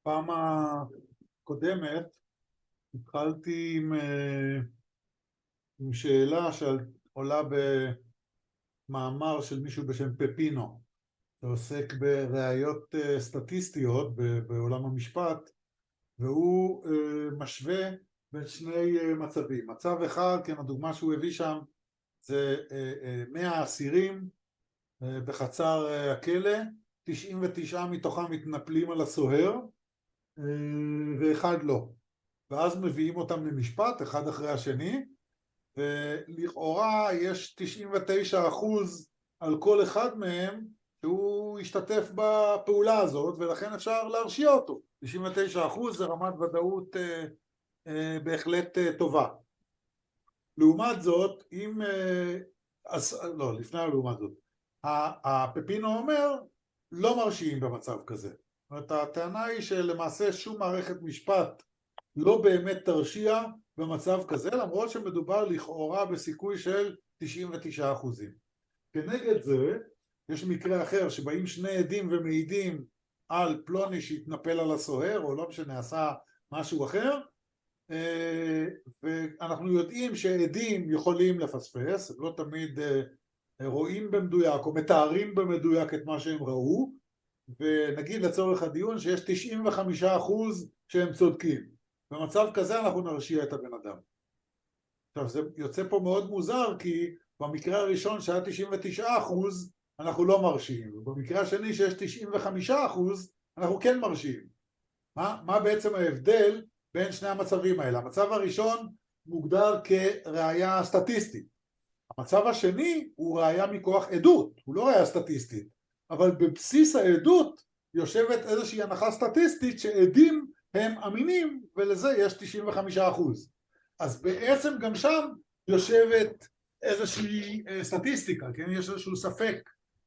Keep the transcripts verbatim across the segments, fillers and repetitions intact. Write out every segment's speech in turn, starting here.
פעם הקודמת התחלתי עם, אה, עם שאלה שעולה במאמר של מישהו בשם פפינו, שעוסק בראיות אה, סטטיסטיות ב- בעולם המשפט, והוא אה, משווה בין שני אה, מצבים. מצב אחד, כן, הדוגמה שהוא הביא שם, זה אה, אה, מאה אסירים אה, בחצר אה, הכלא, תשעים ותשעה מתוכם מתנפלים על הסוהר, אה, ואחד לא. ואז מביאים אותם למשפט אחד אחרי השני, ולכאורה יש תשעים ותשעה אחוז על כל אחד מהם שהוא השתתף בפעולה הזאת, ולכן אפשר להרשיע אותו. תשעים ותשעה אחוז זה רמת ודאות אה, אה, בהחלט אה, טובה. לעומת זאת, אם... אה, אז, לא, לפני לעומת זאת. הפפינו אומר, לא מרשיעים במצב כזה. זאת אומרת, הטענה היא שלמעשה שום מערכת משפט לא באמת תרשיע במצב כזה, למרות שמדובר לכאורה בסיכוי של תשעים ותשעה אחוזים. כנגד זה, יש מקרה אחר שבאים שני עדים ומעידים על פלוני שהתנפל על הסוהר, או לא משנה, עשה משהו אחר, ואנחנו יודעים שעדים יכולים לפספס, הם לא תמיד רואים במדויק או מתארים במדויק את מה שהם ראו, ונגיד לצורך הדיון שיש תשעים וחמישה אחוז שהם צודקים. במצב כזה אנחנו נרשיע את הבן אדם. עכשיו זה יוצא פה מאוד מוזר, כי במקרה הראשון שהיה תשעים ותשעה אחוז אנחנו לא מרשיעים, ובמקרה השני שיש תשעים וחמישה אחוז אנחנו כן מרשיעים. מה, מה בעצם ההבדל בין שני המצבים האלה? המצב הראשון מוגדר כראיה סטטיסטית. המצב השני הוא ראיה מכוח עדות, הוא לא ראיה סטטיסטית, אבל בבסיס העדות יושבת איזושהי הנחה סטטיסטית שעדים הם אמינים, ולזה יש תשעים וחמישה אחוז. אז בעצם גם שם יושבת איזושהי סטטיסטיקה, כן? יש איזשהו ספק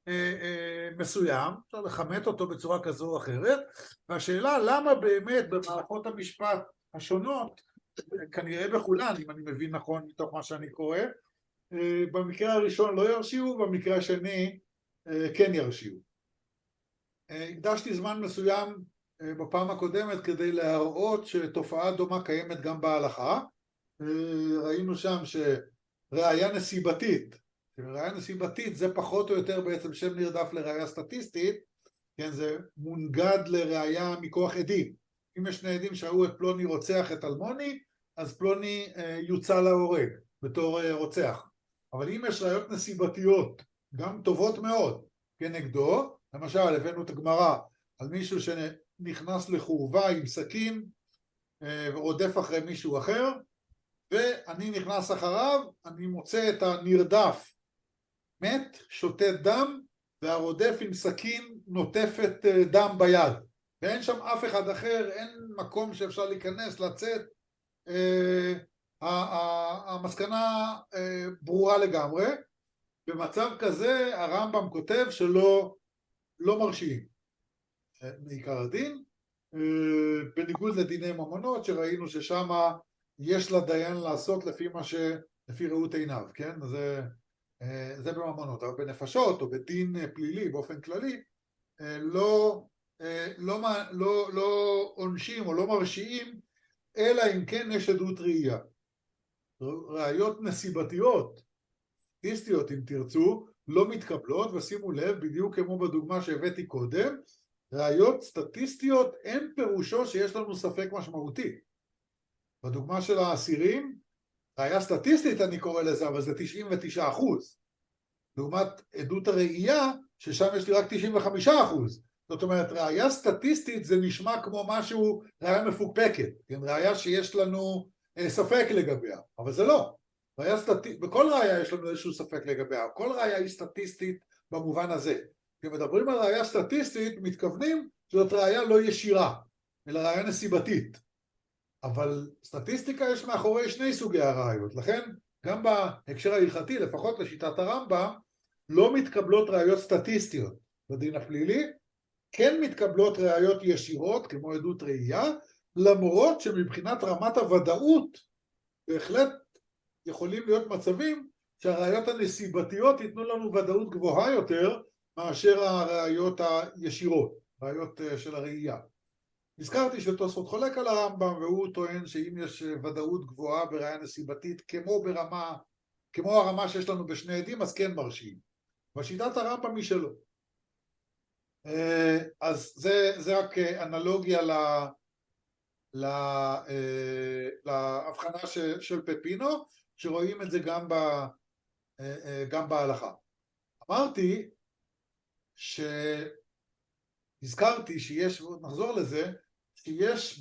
מסוים, אפשר לכמת אותו בצורה כזו או אחרת, והשאלה למה באמת במערכות המשפט השונות, כנראה בכולן, אם אני מבין נכון מתוך מה שאני קורא, במקרה הראשון לא ירשיעו, במקרה השני כן ירשיעו. הקדשתי זמן מסוים בפעם הקודמת כדי להראות שתופעה דומה קיימת גם בהלכה. ראינו שם שראיה נסיבתית, ראיה נסיבתית זה פחות או יותר בעצם שם נרדף לראיה סטטיסטית, כן, זה מונגד לראיה מכוח עדים. אם יש שני עדים שראו את פלוני רוצח את אלמוני, אז פלוני יוצא להורג בתור רוצח. אבל אם יש ראיות נסיבתיות, גם טובות מאוד, כנגדו, למשל הבאנו את הגמרא על מישהו שנכנס לחורבה עם סכין ורודף אחרי מישהו אחר, ואני נכנס אחריו, אני מוצא את הנרדף מת, שותה דם, והרודף עם סכין נוטפת דם ביד, ואין שם אף אחד אחר, אין מקום שאפשר להיכנס, לצאת. המסקנה ברורה לגמרי. במצב כזה הרמב"ם כותב שלא לא מרשיעים מעיקר הדין, בניגוד לדיני ממונות שראינו ששם יש לדיין לעשות לפי מה ש... לפי ראות עיניו, כן? זה, זה בממונות. אבל בנפשות או בדין פלילי באופן כללי לא, לא, לא, לא עונשים או לא מרשיעים, אלא אם כן יש עדות ראייה. ראיות נסיבתיות, סטטיסטיות אם תרצו, לא מתקבלות, ושימו לב, בדיוק כמו בדוגמה שהבאתי קודם, ראיות סטטיסטיות אין פירושו שיש לנו ספק משמעותי. בדוגמה של האסירים, ראיה סטטיסטית אני קורא לזה, אבל זה תשעים ותשעה אחוז. לעומת עדות הראייה, ששם יש לי רק תשעים וחמישה אחוז. זאת אומרת, ראיה סטטיסטית זה נשמע כמו משהו, ראיה מפוקפקת, כן? ראיה שיש לנו ספק לגביה, אבל זה לא. ראיה סטטיסטית, בכל ראיה יש לנו איזשהו ספק לגביה, כל ראיה היא סטטיסטית במובן הזה. כשמדברים על ראיה סטטיסטית, מתכוונים שזאת ראיה לא ישירה, אלא ראיה נסיבתית. אבל סטטיסטיקה יש מאחורי שני סוגי הראיות, לכן גם בהקשר ההלכתי, לפחות לשיטת הרמב"ם, לא מתקבלות ראיות סטטיסטיות בדין הפלילי, כן מתקבלות ראיות ישירות כמו עדות ראייה, למרות שמבחינת רמת הוודאות בהחלט יכולים להיות מצבים שהראיות הנסיבתיות ייתנו לנו ודאות גבוהה יותר מאשר הראיות הישירות, ראיות של הראייה. הזכרתי שתוספות חולק על הרמב"ם, והוא טוען שאם יש ודאות גבוהה בראיה נסיבתית, כמו ברמה, כמו הרמה שיש לנו בשני עדים, אז כן מרשיעים. בשיטת הרמב"ם היא שלא. אז זה, זה רק אנלוגיה ל, ל, להבחנה של, של פפינו, שרואים את זה גם, ב, גם בהלכה. אמרתי שהזכרתי שיש, נחזור לזה, שיש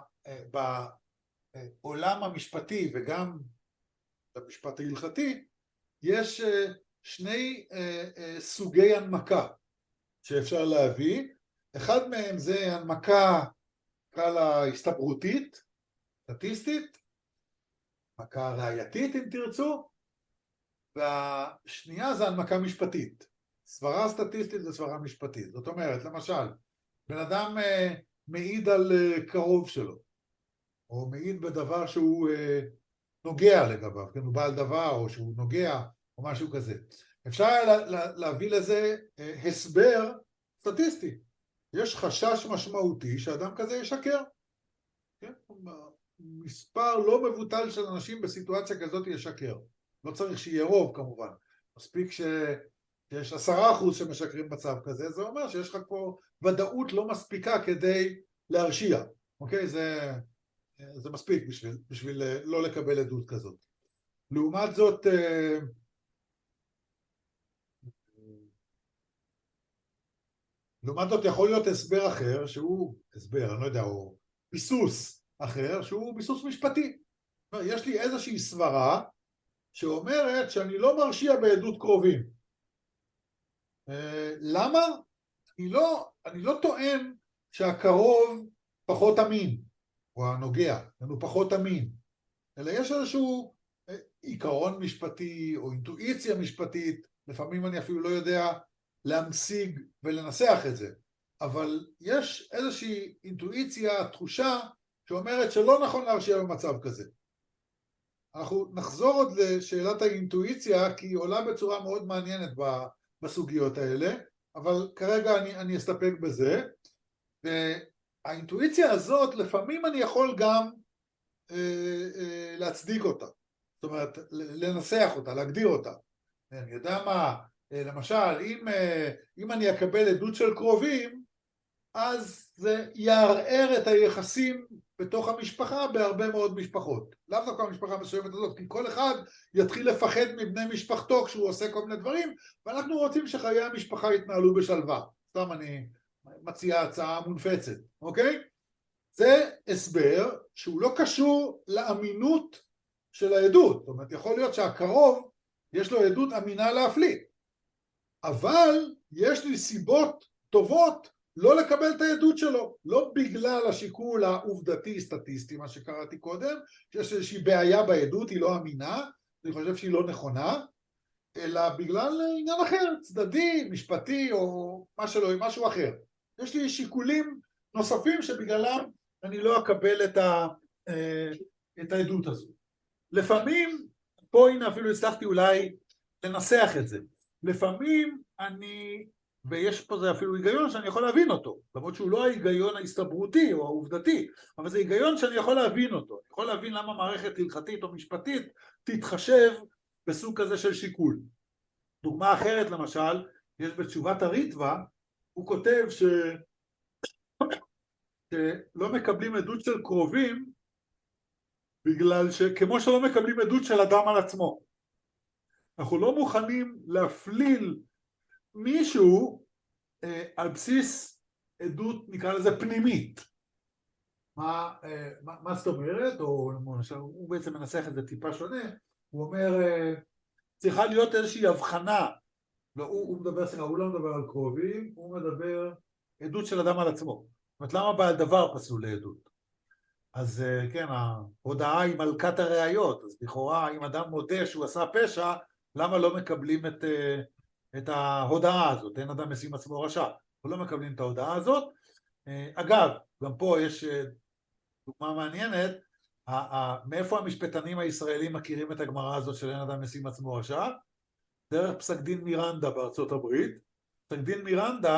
בעולם המשפטי וגם במשפט ההלכתי, יש שני סוגי הנמקה שאפשר להביא. אחד מהם זה הנמקה, נקרא לה הסתברותית, סטטיסטית, הנמקה ראייתית אם תרצו, והשנייה זה הנמקה משפטית, סברה סטטיסטית וסברה משפטית. זאת אומרת, למשל, בן אדם מעיד על קרוב שלו, או מעיד בדבר שהוא נוגע לגביו, כן, הוא בעל דבר, או שהוא נוגע, או משהו כזה. אפשר להביא לזה הסבר סטטיסטי. יש חשש משמעותי שאדם כזה ישקר. כן? מספר לא מבוטל של אנשים בסיטואציה כזאת ישקר. לא צריך שיהיה רוב כמובן. מספיק שיש עשרה אחוז שמשקרים מצב כזה, זה אומר שיש לך פה ודאות לא מספיקה כדי להרשיע. אוקיי? זה, זה מספיק בשביל, בשביל לא לקבל עדות כזאת. לעומת זאת, לעומת זאת יכול להיות הסבר אחר, שהוא הסבר, אני לא יודע, או ביסוס אחר, שהוא ביסוס משפטי. יש לי איזושהי סברה שאומרת שאני לא מרשיע בעדות קרובים. למה? אני לא, אני לא טוען שהקרוב פחות אמין, או הנוגע, הוא פחות אמין, אלא יש איזשהו עיקרון משפטי או אינטואיציה משפטית, לפעמים אני אפילו לא יודע להמשיג ולנסח את זה, אבל יש איזושהי אינטואיציה, תחושה, שאומרת שלא נכון להרשיע במצב כזה. אנחנו נחזור עוד לשאלת האינטואיציה, כי היא עולה בצורה מאוד מעניינת בסוגיות האלה, אבל כרגע אני, אני אסתפק בזה. והאינטואיציה הזאת, לפעמים אני יכול גם אה, אה, להצדיק אותה. זאת אומרת, לנסח אותה, להגדיר אותה. אני יודע מה, למשל, אם, אם אני אקבל עדות של קרובים, אז זה יערער את היחסים בתוך המשפחה בהרבה מאוד משפחות. לאו דווקא המשפחה מסוימת הזאת, כי כל אחד יתחיל לפחד מבני משפחתו כשהוא עושה כל מיני דברים, ואנחנו רוצים שחיי המשפחה יתנהלו בשלווה. סתם אני מציע הצעה מונפצת, אוקיי? זה הסבר שהוא לא קשור לאמינות של העדות. זאת אומרת, יכול להיות שהקרוב יש לו עדות אמינה להפליא, אבל יש לי סיבות טובות לא לקבל את העדות שלו, לא בגלל השיקול העובדתי סטטיסטי, מה שקראתי קודם, שיש איזושהי בעיה בעדות, היא לא אמינה, אני חושב שהיא לא נכונה, אלא בגלל עניין אחר, צדדי, משפטי או משהו, משהו אחר. יש לי שיקולים נוספים שבגללם אני לא אקבל את, ה, את העדות הזו. לפעמים, פה הנה אפילו הצלחתי אולי לנסח את זה, לפעמים אני, ויש פה זה אפילו היגיון שאני יכול להבין אותו, למרות שהוא לא ההיגיון ההסתברותי או העובדתי, אבל זה היגיון שאני יכול להבין אותו, אני יכול להבין למה מערכת הלכתית או משפטית תתחשב בסוג כזה של שיקול. דוגמה אחרת למשל, יש בתשובת הריטב"א, הוא כותב ש... שלא מקבלים עדות של קרובים, בגלל שכמו שלא מקבלים עדות של אדם על עצמו. אנחנו לא מוכנים להפליל מישהו אה, על בסיס עדות, נקרא לזה פנימית. מה, אה, מה, מה זאת אומרת? או למשל, הוא בעצם מנסח את זה טיפה שונה, הוא אומר, אה, צריכה להיות איזושהי הבחנה, לא, הוא, הוא מדבר, סליחה, הוא לא מדבר על קרובים, הוא מדבר עדות של אדם על עצמו. זאת אומרת, למה בעל דבר פסול לעדות? אז כן, ההודעה היא מלכת הראיות, אז לכאורה אם אדם מודה שהוא עשה פשע, למה לא מקבלים את, את ההודעה הזאת? אין אדם משים עצמו רשע, לא מקבלים את ההודעה הזאת. אגב, גם פה יש דוגמה מעניינת, מאיפה המשפטנים הישראלים מכירים את הגמרא הזאת של אין אדם משים עצמו רשע? דרך פסק דין מירנדה בארצות הברית. פסק דין מירנדה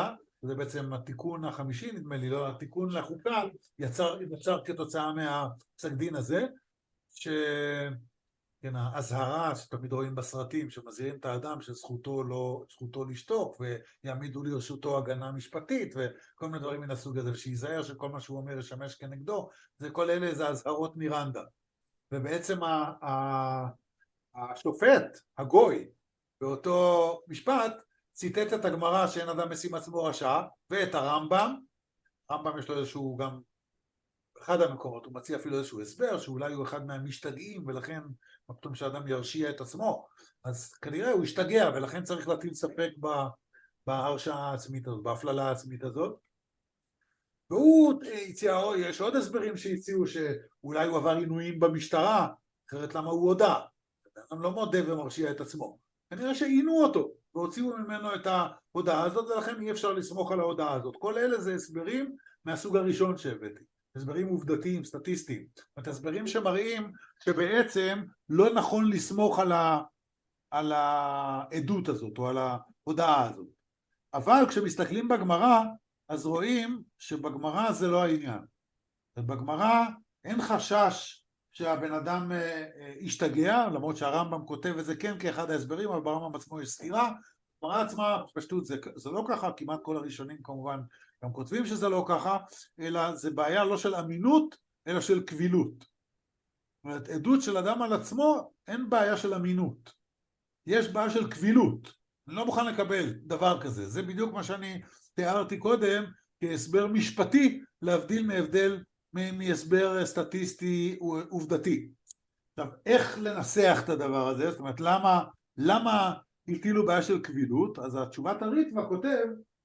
זה בעצם התיקון החמישי, נדמה לי, לא, התיקון לחוקה, יצר, יצר כתוצאה מהפסק דין הזה, ש... כן, ההזהרה שתמיד רואים בסרטים, שמזהירים את האדם שזכותו לא, זכותו לשתוק, ויעמידו לרשותו הגנה משפטית, וכל מיני דברים מן הסוג הזה, שיזהר שכל מה שהוא אומר ישמש כנגדו, זה כל אלה זה הזהרות מירנדה. ובעצם ה, ה, השופט, הגוי, באותו משפט, ציטט את הגמרא שאין אדם משים עצמו רשע, ואת הרמב"ם, הרמב"ם יש לו איזשהו גם, אחד המקומות, הוא מציע אפילו איזשהו הסבר, שאולי הוא אחד מהמשתגעים, ולכן מה פתאום שהאדם ירשיע את עצמו, אז כנראה הוא ישתגע, ולכן צריך להטיל ספק בהרשעה העצמית הזאת, בהפללה העצמית הזאת. והוא הציע, יש עוד הסברים שהציעו שאולי הוא עבר עינויים במשטרה, אחרת למה הוא הודע? אדם לא מודה ומרשיע את עצמו. כנראה שעינו אותו, והוציאו ממנו את ההודעה הזאת, ולכן אי אפשר לסמוך על ההודעה הזאת. כל אלה זה הסברים מהסוג הראשון שהבאתי. הסברים עובדתיים, סטטיסטיים. את הסברים שמראים שבעצם לא נכון לסמוך על, ה, על העדות הזאת, או על ההודעה הזאת. אבל כשמסתכלים בגמרא, אז רואים שבגמרא זה לא העניין. ובגמרא אין חשש שהבן אדם ישתגע, למרות שהרמב"ם כותב את זה כן כאחד ההסברים, אבל ברמב"ם עצמו יש סתירה. הגמרא עצמה, פשטות, זה, זה לא ככה, כמעט כל הראשונים כמובן גם כותבים שזה לא ככה, אלא זה בעיה לא של אמינות, אלא של קבילות. זאת אומרת, עדות של אדם על עצמו, אין בעיה של אמינות. יש בעיה של קבילות. אני לא מוכן לקבל דבר כזה. זה בדיוק מה שאני תיארתי קודם, כהסבר משפטי, להבדיל מהבדל מהסבר סטטיסטי עובדתי. עכשיו, איך לנסח את הדבר הזה? זאת אומרת, למה, למה הטילו בעיה של קבילות? אז התשובת הריטב"א כותב,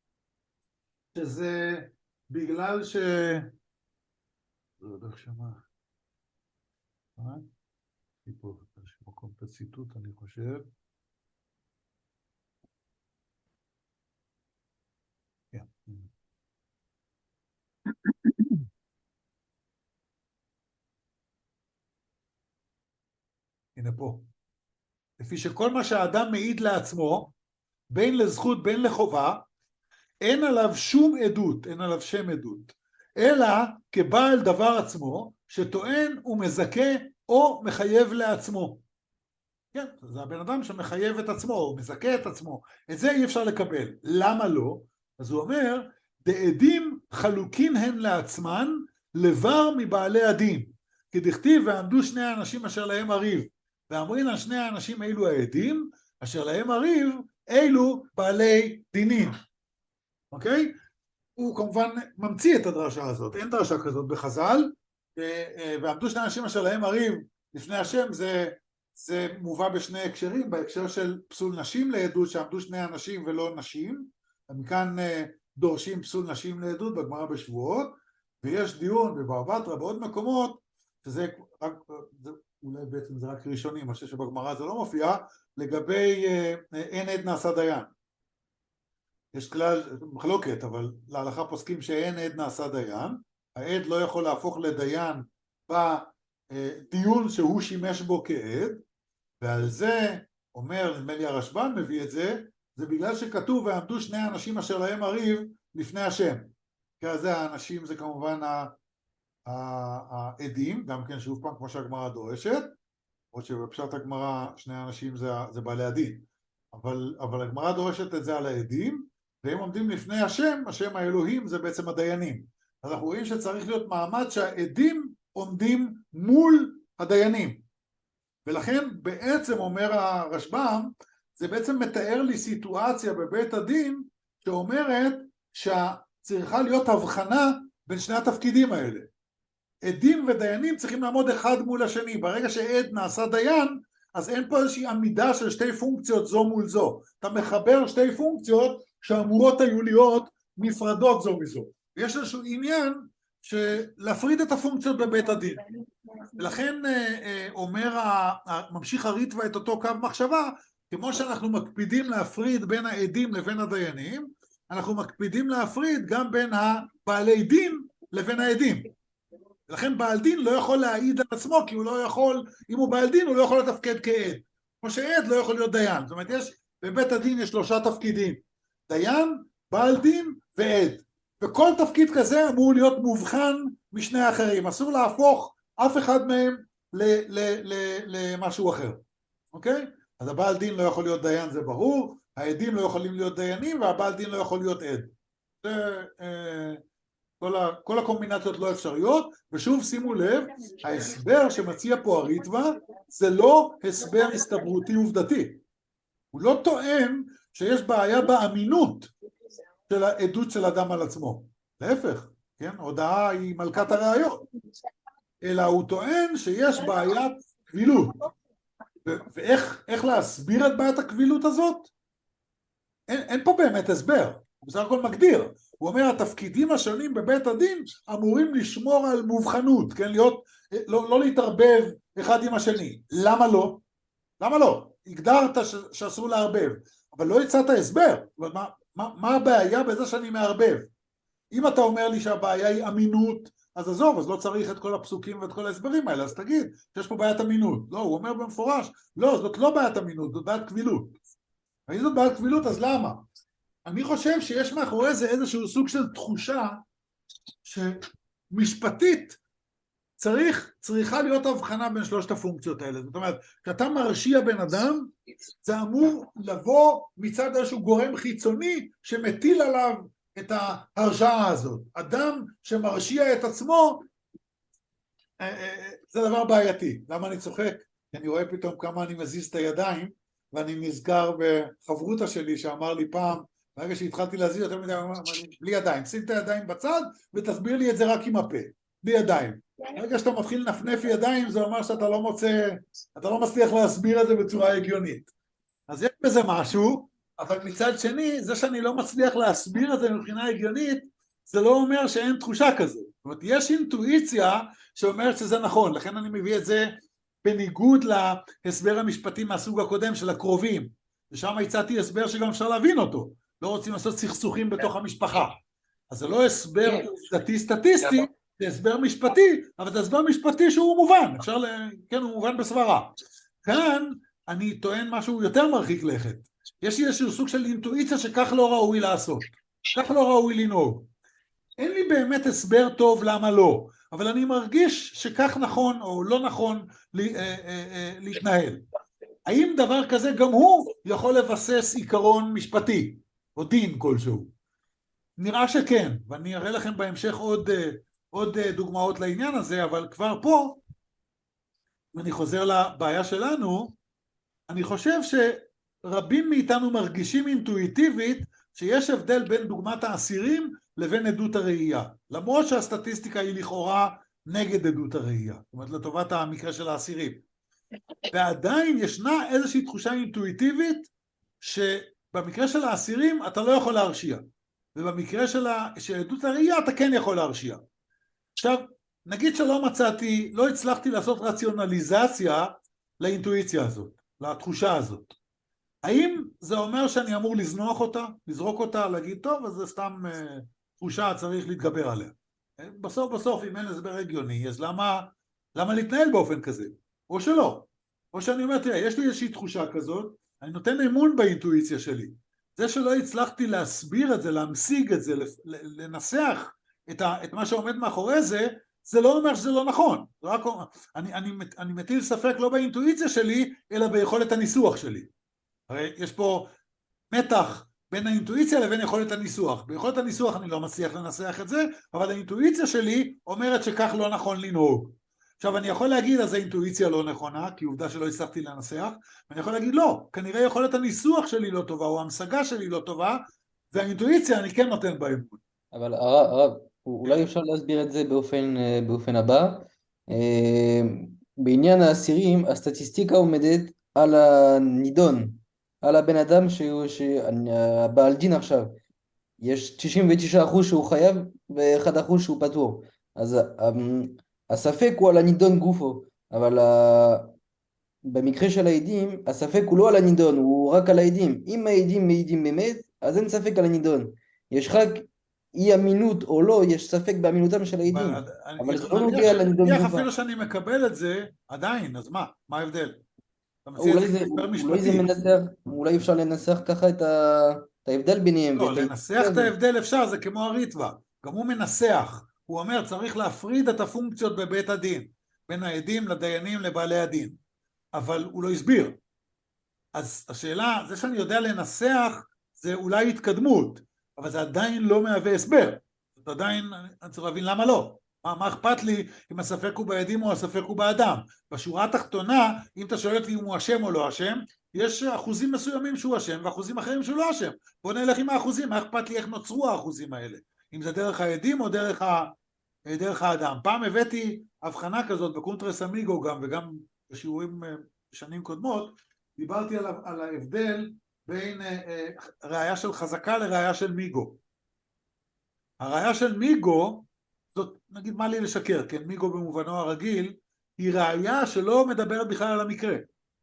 שזה בגלל ש... לא יודע איך שמה. אה? יש פה מקום את הציטוט, אני חושב. כן. הנה פה. לפי שכל מה שהאדם מעיד לעצמו, בין לזכות בין לחובה, אין עליו שום עדות, אין עליו שם עדות, אלא כבעל דבר עצמו, שטוען ומזכה או מחייב לעצמו. כן, זה הבן אדם שמחייב את עצמו, או מזכה את עצמו. את זה אי אפשר לקבל. למה לא? אז הוא אומר, דעדים חלוקין הן לעצמן, לבר מבעלי הדין. כי דכתיב ועמדו שני האנשים אשר להם הריב. ואמרין על שני האנשים אילו העדים, אשר להם הריב, אילו בעלי דינים. אוקיי? הוא כמובן ממציא את הדרשה הזאת, אין דרשה כזאת בחז"ל, ועמדו שני אנשים אשר להם הריב לפני השם, זה, זה מובא בשני הקשרים, בהקשר של פסול נשים לעדות, שעמדו שני אנשים ולא נשים, ומכאן דורשים פסול נשים לעדות בגמרא בשבועות, ויש דיון בבבא בתרא בעוד מקומות, שזה רק, אולי בעצם זה רק ראשונים, מה שבגמרא זה לא מופיע, לגבי אין עד נעשה דיין. יש כלל מחלוקת, אבל להלכה פוסקים שאין עד נעשה דיין, העד לא יכול להפוך לדיין בדיון שהוא שימש בו כעד, ועל זה אומר, נדמה לי הרשב"ן מביא את זה, זה בגלל שכתוב ועמדו שני האנשים אשר להם הריב לפני השם. כי אז זה האנשים זה כמובן העדים, גם כן שוב פעם כמו שהגמרא דורשת, או שבפשט הגמרא שני האנשים זה, זה בעלי הדין, אבל, אבל הגמרא דורשת את זה על העדים, והם עומדים לפני השם, השם האלוהים זה בעצם הדיינים. אז אנחנו רואים שצריך להיות מעמד שהעדים עומדים מול הדיינים. ולכן בעצם אומר הרשב"ם, זה בעצם מתאר לי סיטואציה בבית הדין, שאומרת שצריכה להיות הבחנה בין שני התפקידים האלה. עדים ודיינים צריכים לעמוד אחד מול השני. ברגע שעד נעשה דיין, אז אין פה איזושהי עמידה של שתי פונקציות זו מול זו. אתה מחבר שתי פונקציות שאמורות היו להיות נפרדות זו מזו. ויש איזשהו עניין שלהפריד את הפונקציות בבית הדין. ולכן אומר, ממשיך הריטב"א את אותו קו מחשבה, כמו שאנחנו מקפידים להפריד בין העדים לבין הדיינים, אנחנו מקפידים להפריד גם בין הבעלי דין לבין העדים. ולכן בעל דין לא יכול להעיד על עצמו, כי הוא לא יכול, אם הוא בעל דין הוא לא יכול לתפקד כעד. כמו שעד לא יכול להיות דיין. זאת אומרת, יש, בבית הדין יש שלושה תפקידים. דיין, בעל דין ועד. וכל תפקיד כזה אמור להיות מובחן משני האחרים, אסור להפוך אף אחד מהם למשהו אחר, אוקיי? אז הבעל דין לא יכול להיות דיין, זה ברור, העדים לא יכולים להיות דיינים, והבעל דין לא יכול להיות עד. זה, אה, כל, ה, כל הקומבינציות לא אפשריות, ושוב שימו לב, ההסבר שמציע פה הריטב"א, זה לא הסבר הסתברותי עובדתי. הוא לא טוען שיש בעיה באמינות של העדות של אדם על עצמו. להפך, כן? הודעה היא מלכת הראיות. אלא הוא טוען שיש בעיית קבילות. ואיך איך להסביר את בעיית הקבילות הזאת? אין, אין פה באמת הסבר. הוא בסך הכל מגדיר. הוא אומר, התפקידים השונים בבית הדין אמורים לשמור על מובחנות, כן? להיות, לא, לא להתערבב אחד עם השני. למה לא? למה לא? הגדרת ש, שאסור להרבב, אבל לא הצעת הסבר. מה, מה, מה הבעיה בזה שאני מערבב? אם אתה אומר לי שהבעיה היא אמינות, אז עזוב, אז לא צריך את כל הפסוקים ואת כל ההסברים האלה, אז תגיד שיש פה בעיית אמינות. לא, הוא אומר במפורש, לא, זאת לא בעיית אמינות, זאת בעיית קבילות. ואם זאת בעיית קבילות, אז למה? אני חושב שיש מאחורי זה איזשהו סוג של תחושה שמשפטית צריך, צריכה להיות הבחנה בין שלושת הפונקציות האלה. זאת אומרת, כשאתה מרשיע בן אדם, זה אמור לבוא מצד איזשהו גורם חיצוני שמטיל עליו את ההרשעה הזאת. אדם שמרשיע את עצמו, זה דבר בעייתי. למה אני צוחק? כי אני רואה פתאום כמה אני מזיז את הידיים, ואני נזכר בחברותא שלי שאמר לי פעם, ברגע שהתחלתי להזיז יותר מדי, בלי ידיים, שים את הידיים בצד ותסביר לי את זה רק עם הפה, בלי ידיים. ברגע שאתה מתחיל לנפנף ידיים, זה אומר שאתה לא מוצא, אתה לא מצליח להסביר את זה בצורה הגיונית. אז יש בזה משהו, אבל מצד שני, זה שאני לא מצליח להסביר את זה מבחינה הגיונית, זה לא אומר שאין תחושה כזו. זאת אומרת, יש אינטואיציה שאומרת שזה נכון, לכן אני מביא את זה בניגוד להסבר המשפטי מהסוג הקודם של הקרובים, ושם הצעתי הסבר שגם אפשר להבין אותו, לא רוצים לעשות סכסוכים בתוך המשפחה. אז זה לא הסבר סטטיסטי, זה הסבר משפטי, אבל זה הסבר משפטי שהוא מובן, אפשר ל... כן, הוא מובן בסברה. כאן אני טוען משהו יותר מרחיק לכת. יש לי איזשהו סוג של אינטואיציה שכך לא ראוי לעשות, כך לא ראוי לנהוג. אין לי באמת הסבר טוב למה לא, אבל אני מרגיש שכך נכון או לא נכון להתנהל. האם דבר כזה גם הוא יכול לבסס עיקרון משפטי או דין כלשהו? נראה שכן, ואני אראה לכם בהמשך עוד, עוד דוגמאות לעניין הזה, אבל כבר פה, ואני חוזר לבעיה שלנו, אני חושב שרבים מאיתנו מרגישים אינטואיטיבית שיש הבדל בין דוגמת האסירים לבין עדות הראייה, למרות שהסטטיסטיקה היא לכאורה נגד עדות הראייה, זאת אומרת לטובת המקרה של האסירים. ועדיין ישנה איזושהי תחושה אינטואיטיבית שבמקרה של האסירים אתה לא יכול להרשיע, ובמקרה של עדות הראייה אתה כן יכול להרשיע. עכשיו, נגיד שלא מצאתי, לא הצלחתי לעשות רציונליזציה לאינטואיציה הזאת, לתחושה הזאת. האם זה אומר שאני אמור לזנוח אותה, לזרוק אותה, להגיד טוב, אז זה סתם אה, תחושה, צריך להתגבר עליה. בסוף בסוף, אם אין הסבר הגיוני, אז למה, למה להתנהל באופן כזה? או שלא. או שאני אומר, תראה, יש לי איזושהי תחושה כזאת, אני נותן אמון באינטואיציה שלי. זה שלא הצלחתי להסביר את זה, להמשיג את זה, לנסח את, ה, את מה שעומד מאחורי זה, זה לא אומר שזה לא נכון. רק, אני, אני, אני מטיל ספק לא באינטואיציה שלי, אלא ביכולת הניסוח שלי. הרי יש פה מתח בין האינטואיציה לבין יכולת הניסוח. ביכולת הניסוח אני לא מצליח לנסח את זה, אבל האינטואיציה שלי אומרת שכך לא נכון לנהוג. עכשיו אני יכול להגיד, אז האינטואיציה לא נכונה, כי עובדה שלא הצלחתי לנסח, ואני יכול להגיד לא, כנראה יכולת הניסוח שלי לא טובה, או המשגה שלי לא טובה, והאינטואיציה אני כן נותן באמון. אבל הרב, הרב, אולי אפשר להסביר את זה באופן, באופן הבא. בעניין האסירים, הסטטיסטיקה עומדת על הנידון, על הבן אדם שהבעל דין עכשיו. יש תשעים ותשעה אחוז שהוא חייב ו-אחד אחוז שהוא פטור. אז הספק הוא על הנידון גופו, אבל במקרה של העדים, הספק הוא לא על הנידון, הוא רק על העדים. אם העדים מעידים באמת, אז אין ספק על הנידון. יש רק אי אמינות או לא, יש ספק באמינותם של העדים. אבל זה לא נוגע לנידון גופה. אפילו שאני מקבל את זה, עדיין, אז מה? מה ההבדל? אולי זה, אולי זה מנסח, אולי אפשר לנסח ככה את ההבדל ביניהם לא, ואת לנסח את ההבדל אפשר, זה כמו הריטווה, גם הוא מנסח, הוא אומר צריך להפריד את הפונקציות בבית הדין, בין העדים לדיינים לבעלי הדין, אבל הוא לא הסביר. אז השאלה, זה שאני יודע לנסח, זה אולי התקדמות, אבל זה עדיין לא מהווה הסבר, זאת עדיין, אני צריך להבין למה לא, מה, מה אכפת לי אם הספק הוא בעדים או הספק הוא באדם, בשורה התחתונה, אם אתה שואל אותי אם הוא אשם או לא אשם, יש אחוזים מסוימים שהוא אשם ואחוזים אחרים שהוא לא אשם, בוא נלך עם האחוזים, מה אכפת לי איך נוצרו האחוזים האלה, אם זה דרך העדים או דרך, ה, דרך האדם. פעם הבאתי הבחנה כזאת בקונטרס אמיגו גם, וגם בשיעורים בשנים קודמות, דיברתי על, על ההבדל בין אה, אה, ראיה של חזקה לראיה של מיגו. הראיה של מיגו, זאת נגיד מה לי לשקר, כן, מיגו במובנו הרגיל, היא ראיה שלא מדברת בכלל על המקרה.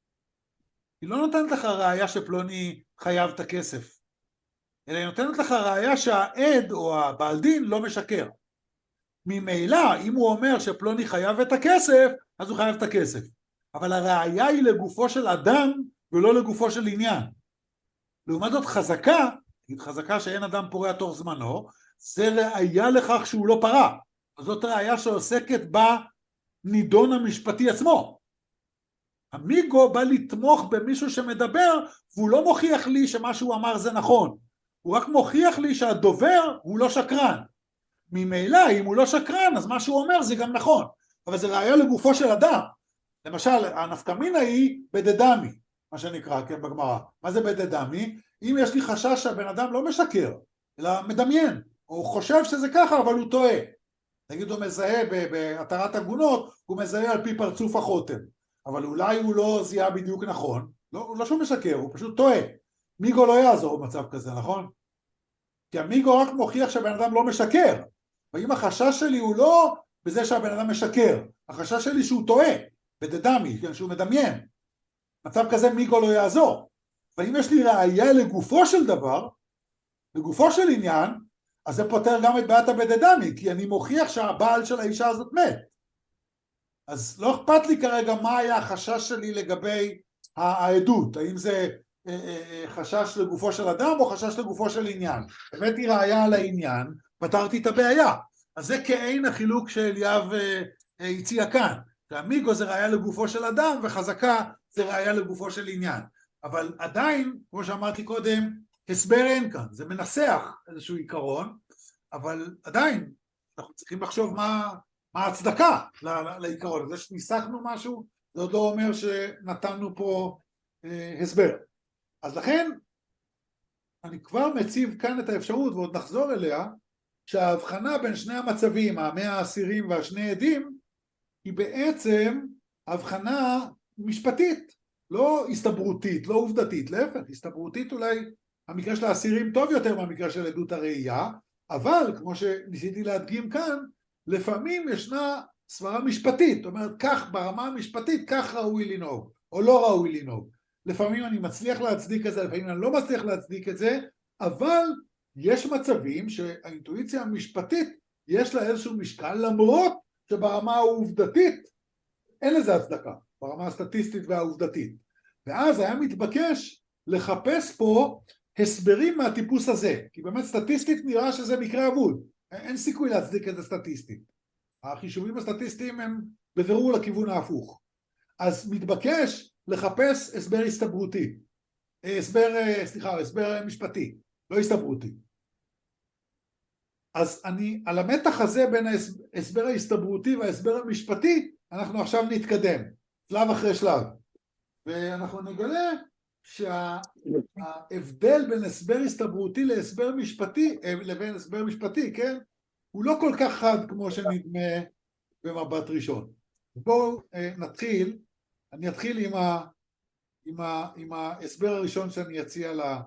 היא לא נותנת לך ראיה שפלוני חייב את הכסף, אלא היא נותנת לך ראיה שהעד או הבעל דין לא משקר. ממילא, אם הוא אומר שפלוני חייב את הכסף, אז הוא חייב את הכסף. אבל הראיה היא לגופו של אדם ולא לגופו של עניין. לעומת זאת חזקה, חזקה שאין אדם פורע תוך זמנו, זה ראיה לכך שהוא לא פרע. זאת ראיה שעוסקת בנידון המשפטי עצמו. המיגו בא לתמוך במישהו שמדבר, והוא לא מוכיח לי שמה שהוא אמר זה נכון. הוא רק מוכיח לי שהדובר הוא לא שקרן. ממילא, אם הוא לא שקרן, אז מה שהוא אומר זה גם נכון. אבל זה ראיה לגופו של אדם. למשל, הנפקמינה היא בדדמי, מה שנקרא, כן, בגמרא. מה זה בדדמי? אם יש לי חשש שהבן אדם לא משקר, אלא מדמיין, הוא חושב שזה ככה, אבל הוא טועה. נגיד הוא מזהה בהתרת עגונות, הוא מזהה על פי פרצוף החותם. אבל אולי הוא לא זיהה בדיוק נכון, לא, לא שהוא משקר, הוא פשוט טועה. מיגו לא יעזור במצב כזה, נכון? כי המיגו רק מוכיח שהבן אדם לא משקר. ואם החשש שלי הוא לא בזה שהבן אדם משקר, החשש שלי שהוא טועה, בדדמי, כן, שהוא מדמיין. מצב כזה מיגו לא יעזור. ואם יש לי ראייה לגופו של דבר, לגופו של עניין, אז זה פותר גם את בעיית הבדדמי, כי אני מוכיח שהבעל של האישה הזאת מת. אז לא אכפת לי כרגע מה היה החשש שלי לגבי העדות, האם זה חשש לגופו של אדם או חשש לגופו של עניין. באמת היא ראייה על העניין, פתרתי את הבעיה. אז זה כאין החילוק שאליאב הציע כאן. והמיגו זה ראייה לגופו של אדם, וחזקה זה ראייה לגופו של עניין. אבל עדיין, כמו שאמרתי קודם, הסבר אין כאן, זה מנסח איזשהו עיקרון, אבל עדיין אנחנו צריכים לחשוב מה, מה ההצדקה לעיקרון. זה שניסחנו משהו, זה עוד לא אומר שנתנו פה אה, הסבר. אז לכן, אני כבר מציב כאן את האפשרות, ועוד נחזור אליה, שההבחנה בין שני המצבים, המאה העשירים והשני עדים, היא בעצם הבחנה משפטית, לא הסתברותית, לא עובדתית, להפך, הסתברותית אולי המקרה של העשירים טוב יותר מהמקרה של עדות הראייה, אבל כמו שניסיתי להדגים כאן, לפעמים ישנה סברה משפטית, זאת אומרת, כך ברמה המשפטית, כך ראוי לנהוג, או לא ראוי לנהוג. לפעמים אני מצליח להצדיק את זה, לפעמים אני לא מצליח להצדיק את זה, אבל יש מצבים שהאינטואיציה המשפטית יש לה איזשהו משקל, למרות שברמה העובדתית אין לזה הצדקה, ברמה הסטטיסטית והעובדתית. ואז היה מתבקש לחפש פה הסברים מהטיפוס הזה, כי באמת סטטיסטית נראה שזה מקרה אבוד, אין סיכוי להצדיק את זה סטטיסטית. החישובים הסטטיסטיים הם בבירור לכיוון ההפוך. אז מתבקש לחפש הסבר הסתברותי, הסבר, סליחה, הסבר משפטי, לא הסתברותי. אז אני, על המתח הזה בין ההסבר ההסתברותי וההסבר המשפטי, אנחנו עכשיו נתקדם, שלב אחרי שלב. ואנחנו נגלה שההבדל בין הסבר הסתברותי להסבר משפטי, לבין הסבר משפטי, כן? הוא לא כל כך חד כמו שנדמה במבט ראשון. בואו נתחיל, אני אתחיל עם, ה, עם, ה, עם ההסבר הראשון שאני אציע לה,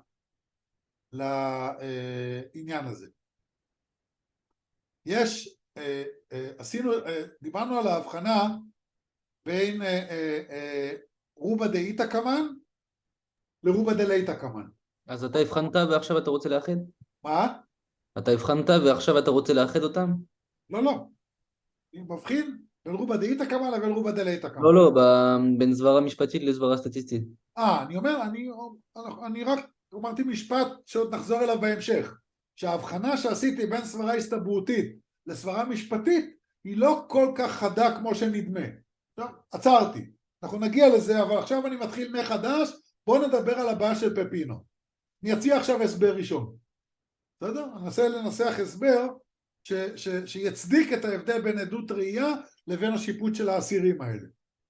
לעניין הזה. יש, עשינו, דיברנו על ההבחנה בין רובה דאיתא קמן לרובה דלייתא קמן. אז אתה הבחנת ועכשיו אתה רוצה לאחד? מה? אתה הבחנת ועכשיו אתה רוצה לאחד אותם? לא, לא. אני מבחין בין רובה דאיתא קמן לבין רובה דלייתא קמן. לא, לא, בין סברה משפטית לסברה סטטיסטית. אה, אני אומר, אני, אני רק אמרתי משפט שעוד נחזור אליו בהמשך, שההבחנה שעשיתי בין סברה הסתברותית לסברה משפטית היא לא כל כך חדה כמו שנדמה. עכשיו, עצרתי, אנחנו נגיע לזה, אבל עכשיו אני מתחיל מחדש. בואו נדבר על הבעיה של פפינו. אני אציע עכשיו הסבר ראשון. בסדר? אני אנסה לנסח הסבר ש, ש, שיצדיק את ההבדל בין עדות ראייה לבין השיפוט של האסירים האלה.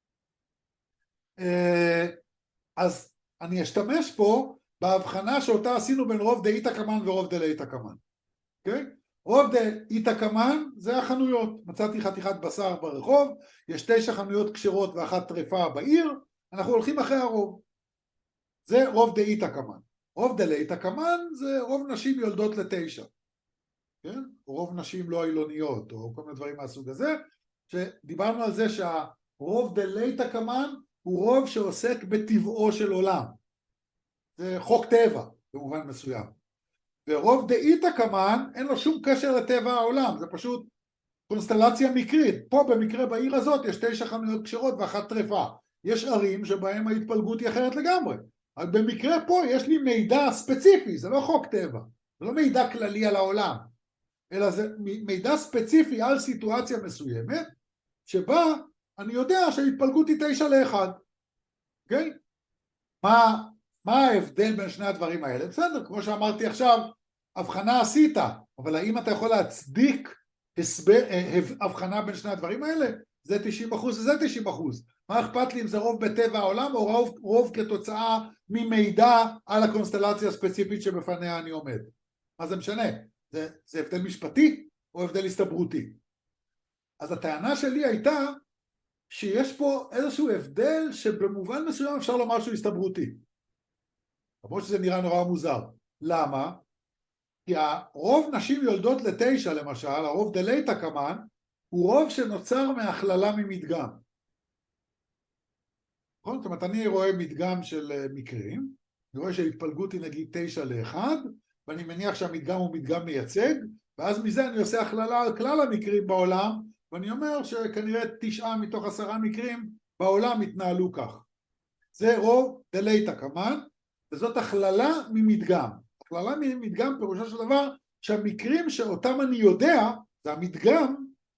אז אני אשתמש פה בהבחנה שאותה עשינו בין רוב דאיתא קמן ורוב דלאיתא קמן. אוקיי? רוב דאיתא קמן זה החנויות. מצאתי חתיכת בשר ברחוב, יש תשע חנויות כשרות ואחת טרפה בעיר, אנחנו הולכים אחרי הרוב. זה רוב דאיתא קמן. רוב דלאיתא קמן זה רוב נשים יולדות לתשע. כן? או רוב נשים לא אילוניות, או כל מיני דברים מהסוג הזה, שדיברנו על זה שהרוב דלאיתא קמן הוא רוב שעוסק בטבעו של עולם. זה חוק טבע, במובן מסוים. ורוב דאיתא קמן אין לו שום קשר לטבע העולם, זה פשוט קונסטלציה מקרית. פה במקרה בעיר הזאת יש תשע חנויות כשרות ואחת טרפה. יש ערים שבהם ההתפלגות היא אחרת לגמרי. אבל במקרה פה יש לי מידע ספציפי, זה לא חוק טבע, זה לא מידע כללי על העולם, אלא זה מידע ספציפי על סיטואציה מסוימת, שבה אני יודע שההתפלגות היא תשע לאחד. אוקיי? מה, מה ההבדל בין שני הדברים האלה? בסדר, כמו שאמרתי עכשיו, הבחנה עשית, אבל האם אתה יכול להצדיק הסבר, הבחנה בין שני הדברים האלה? זה תשעים אחוז וזה תשעים אחוז. מה אכפת לי אם זה רוב בטבע העולם או רוב, רוב כתוצאה ממידע על הקונסטלציה הספציפית שבפניה אני עומד? מה זה משנה? זה, זה הבדל משפטי או הבדל הסתברותי? אז הטענה שלי הייתה שיש פה איזשהו הבדל שבמובן מסוים אפשר לומר שהוא הסתברותי. למרות שזה נראה נורא מוזר. למה? כי הרוב נשים יולדות לתשע למשל, הרוב דלאיתא קמן, הוא רוב שנוצר מהכללה ממדגם. נכון? זאת אומרת, אני רואה מדגם של מקרים, אני רואה שההתפלגות היא נגיד תשע לאחד, ואני מניח שהמדגם הוא מדגם מייצג, ואז מזה אני עושה הכללה על כלל המקרים בעולם, ואני אומר שכנראה תשעה מתוך עשרה מקרים בעולם התנהלו כך. זה רוב דלאיתא קמן, וזאת הכללה ממדגם. הכללה ממדגם פירושו של דבר שהמקרים שאותם אני יודע, זה המדגם,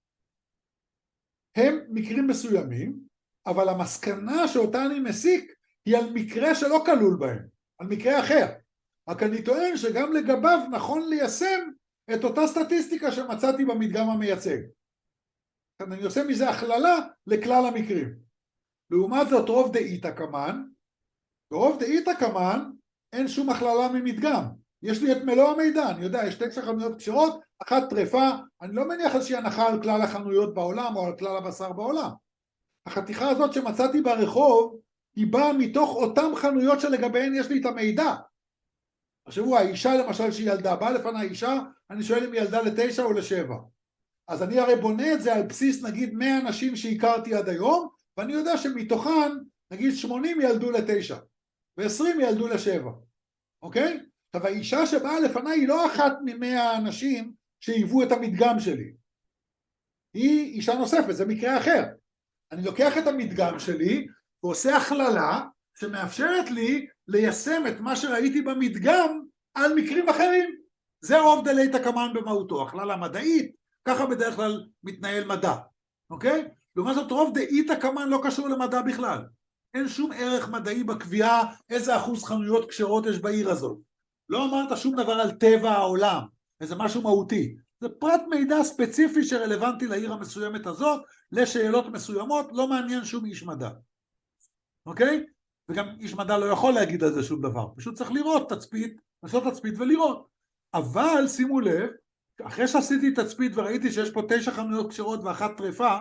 הם מקרים מסוימים, אבל המסקנה שאותה אני מסיק היא על מקרה שלא כלול בהם, על מקרה אחר. רק אני טוען שגם לגביו נכון ליישם את אותה סטטיסטיקה שמצאתי במדגם המייצג. אני עושה מזה הכללה לכלל המקרים. לעומת זאת רוב דאיתא קמן, ברוב דאיתא קמן אין שום הכללה ממדגם. יש לי את מלוא המידע, אני יודע, יש תשע חנויות כשרות, אחת טרפה, אני לא מניח איזושהי הנחה על כלל החנויות בעולם או על כלל הבשר בעולם. החתיכה הזאת שמצאתי ברחוב, היא באה מתוך אותם חנויות שלגביהן יש לי את המידע. עכשיו, האישה למשל שהיא ילדה, באה לפני האישה, אני שואל אם היא ילדה לתשע או לשבע. אז אני הרי בונה את זה על בסיס נגיד מאה אנשים שהכרתי עד היום, ואני יודע שמתוכן נגיד שמונים ילדו לתשע, ו-עשרים ילדו לשבע. אוקיי? עכשיו, האישה שבאה לפני היא לא אחת ממאה האנשים שהיוו את המדגם שלי. היא אישה נוספת, זה מקרה אחר. אני לוקח את המדגם שלי ועושה הכללה שמאפשרת לי ליישם את מה שראיתי במדגם על מקרים אחרים. זה רוב דלאיתא קמן במהותו, הכללה מדעית, ככה בדרך כלל מתנהל מדע. אוקיי? לעומת זאת רוב דאיתא קמן לא קשור למדע בכלל. אין שום ערך מדעי בקביעה איזה אחוז חנויות כשרות יש בעיר הזאת. לא אמרת שום דבר על טבע העולם, איזה משהו מהותי. זה פרט מידע ספציפי שרלוונטי לעיר המסוימת הזאת, לשאלות מסוימות, לא מעניין שום איש מדע. אוקיי? וגם איש מדע לא יכול להגיד על זה שום דבר, פשוט צריך לראות תצפית, לעשות תצפית ולראות. אבל שימו לב, אחרי שעשיתי תצפית וראיתי שיש פה תשע חנויות כשרות ואחת טרפה,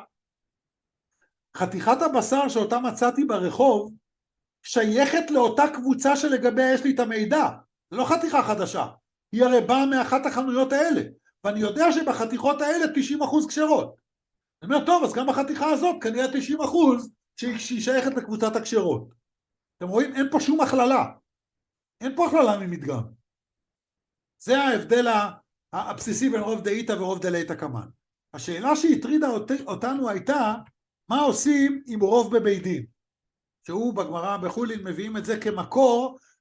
חתיכת הבשר שאותה מצאתי ברחוב, שייכת לאותה קבוצה שלגביה יש לי את המידע. זה לא חתיכה חדשה, היא הרי באה מאחת החנויות האלה, ואני יודע שבחתיכות האלה תשעים אחוז כשרות. אני אומר, טוב, אז גם בחתיכה הזאת כנראה תשעים אחוז שהיא שייכת לקבוצת הכשרות. אתם רואים? אין פה שום הכללה. אין פה הכללה ממדגם. זה ההבדל הבסיסי בין רוב דאיתא ורוב דלאיתא קמן. השאלה שהטרידה אותנו הייתה, מה עושים עם רוב בבית דין? שהוא בגמרא בחולין מביאים את זה כמקור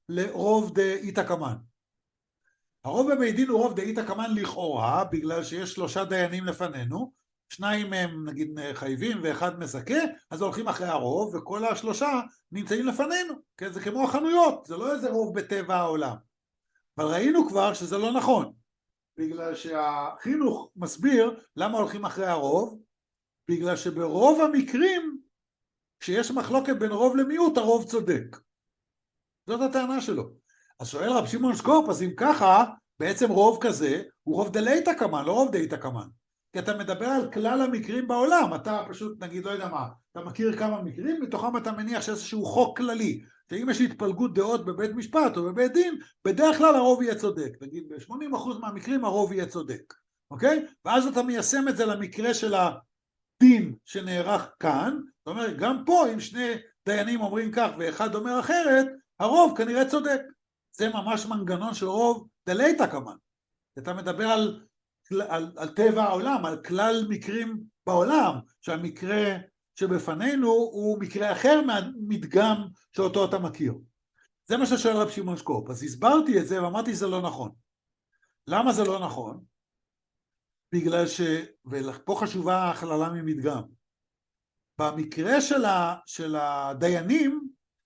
לרוב דאיתא קמן. הרוב בבית דין הוא רוב דאיתא קמן לכאורה, בגלל שיש שלושה דיינים לפנינו, שניים מהם נגיד חייבים ואחד מזכה, אז הולכים אחרי הרוב, וכל השלושה נמצאים לפנינו, כן? זה כמו החנויות, זה לא איזה רוב בטבע העולם. אבל ראינו כבר שזה לא נכון, בגלל שהחינוך מסביר למה הולכים אחרי הרוב, בגלל שברוב המקרים, כשיש מחלוקת בין רוב למיעוט, הרוב צודק. זאת הטענה שלו. אז שואל רב שמעון שקופ, אז אם ככה, בעצם רוב כזה הוא רוב דלייתא קמן, לא רוב דאיתא קמן. כי אתה מדבר על כלל המקרים בעולם, אתה פשוט נגיד, לא יודע מה, אתה מכיר כמה מקרים, מתוכם אתה מניח שאיזשהו חוק כללי, שאם יש התפלגות דעות בבית משפט או בבית דין, בדרך כלל הרוב יהיה צודק. נגיד, ב-שמונים אחוז מהמקרים הרוב יהיה צודק. אוקיי? ואז אתה מיישם את זה למקרה של הדין שנערך כאן, זאת אומרת, גם פה אם שני דיינים אומרים כך ואחד אומר אחרת, הרוב כנראה צודק. זה ממש מנגנון של רוב דלייתא קמן. אתה מדבר על, על, על טבע העולם, על כלל מקרים בעולם, שהמקרה שבפנינו הוא מקרה אחר מהמדגם שאותו אתה מכיר. זה מה ששואל רב שמעון שקופ. אז הסברתי את זה ואמרתי שזה לא נכון. למה זה לא נכון? בגלל ש... ופה חשובה ההכללה ממדגם. במקרה של, ה... של הדיינים,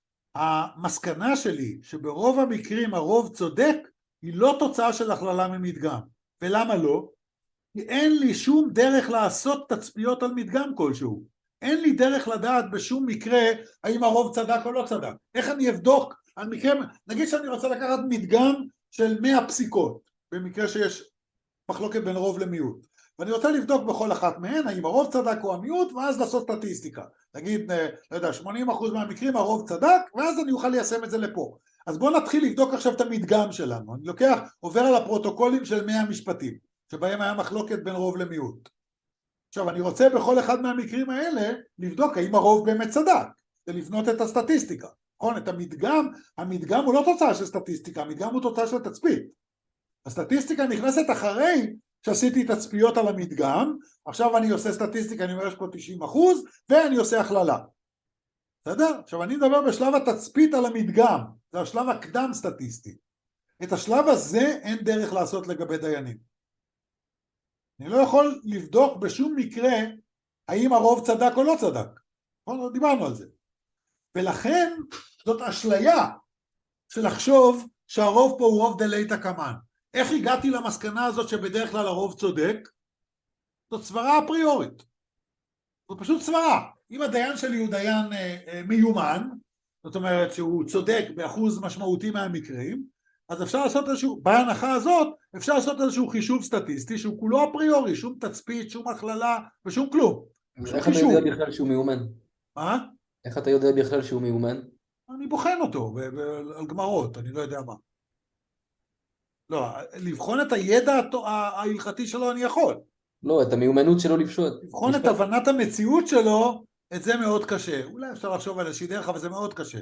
המסקנה שלי שברוב המקרים הרוב צודק, היא לא תוצאה של הכללה ממדגם. ולמה לא? כי אין לי שום דרך לעשות תצפיות על מדגם כלשהו. אין לי דרך לדעת בשום מקרה האם הרוב צדק או לא צדק. איך אני אבדוק על מקרה, נגיד שאני רוצה לקחת מדגם של מאה פסיקות, במקרה שיש מחלוקת בין רוב למיעוט. ואני רוצה לבדוק בכל אחת מהן, האם הרוב צדק או המיעוט, ואז לעשות סטטיסטיקה. נגיד, לא יודע, שמונים אחוז מהמקרים הרוב צדק, ואז אני אוכל ליישם את זה לפה. אז בואו נתחיל לבדוק עכשיו את המדגם שלנו. אני לוקח, עובר על הפרוטוקולים של מאה משפטים, שבהם היה מחלוקת בין רוב למיעוט. עכשיו, אני רוצה בכל אחד מהמקרים האלה לבדוק האם הרוב באמת צדק, ולבנות את הסטטיסטיקה. נכון, את המדגם, המדגם הוא לא תוצאה של סטטיסטיקה, המדגם הוא תוצאה של תצפית. הסטטיסטיקה נכנסת אחרי שעשיתי תצפיות על המדגם, עכשיו אני עושה סטטיסטיקה, אני אומר יש פה תשעים אחוז, ואני עושה הכללה. בסדר? עכשיו אני מדבר בשלב התצפית על המדגם, זה השלב הקדם סטטיסטי. את השלב הזה אין דרך לעשות לגבי דיינים. אני לא יכול לבדוק בשום מקרה האם הרוב צדק או לא צדק. נכון? דיברנו על זה. ולכן זאת אשליה של לחשוב שהרוב פה הוא רוב דלייתא קמן. איך הגעתי למסקנה הזאת שבדרך כלל הרוב צודק? זאת סברה אפריורית. זאת פשוט סברה. אם הדיין שלי הוא דיין אה, אה, מיומן, זאת אומרת שהוא צודק באחוז משמעותי מהמקרים, אז אפשר לעשות איזשהו, בהנחה הזאת, אפשר לעשות איזשהו חישוב סטטיסטי שהוא כולו אפריורי, שום תצפית, שום הכללה ושום כלום. איך אתה יודע בכלל שהוא מיומן? מה? איך אתה יודע בכלל שהוא מיומן? אני בוחן אותו על גמרות, אני לא יודע מה. לא, לבחון את הידע ההלכתי שלו אני יכול. לא, את המיומנות שלו לפשוט. לבחון את הבנת המציאות שלו, את זה מאוד קשה. אולי אפשר לחשוב על איזושהי דרך, אבל זה מאוד קשה.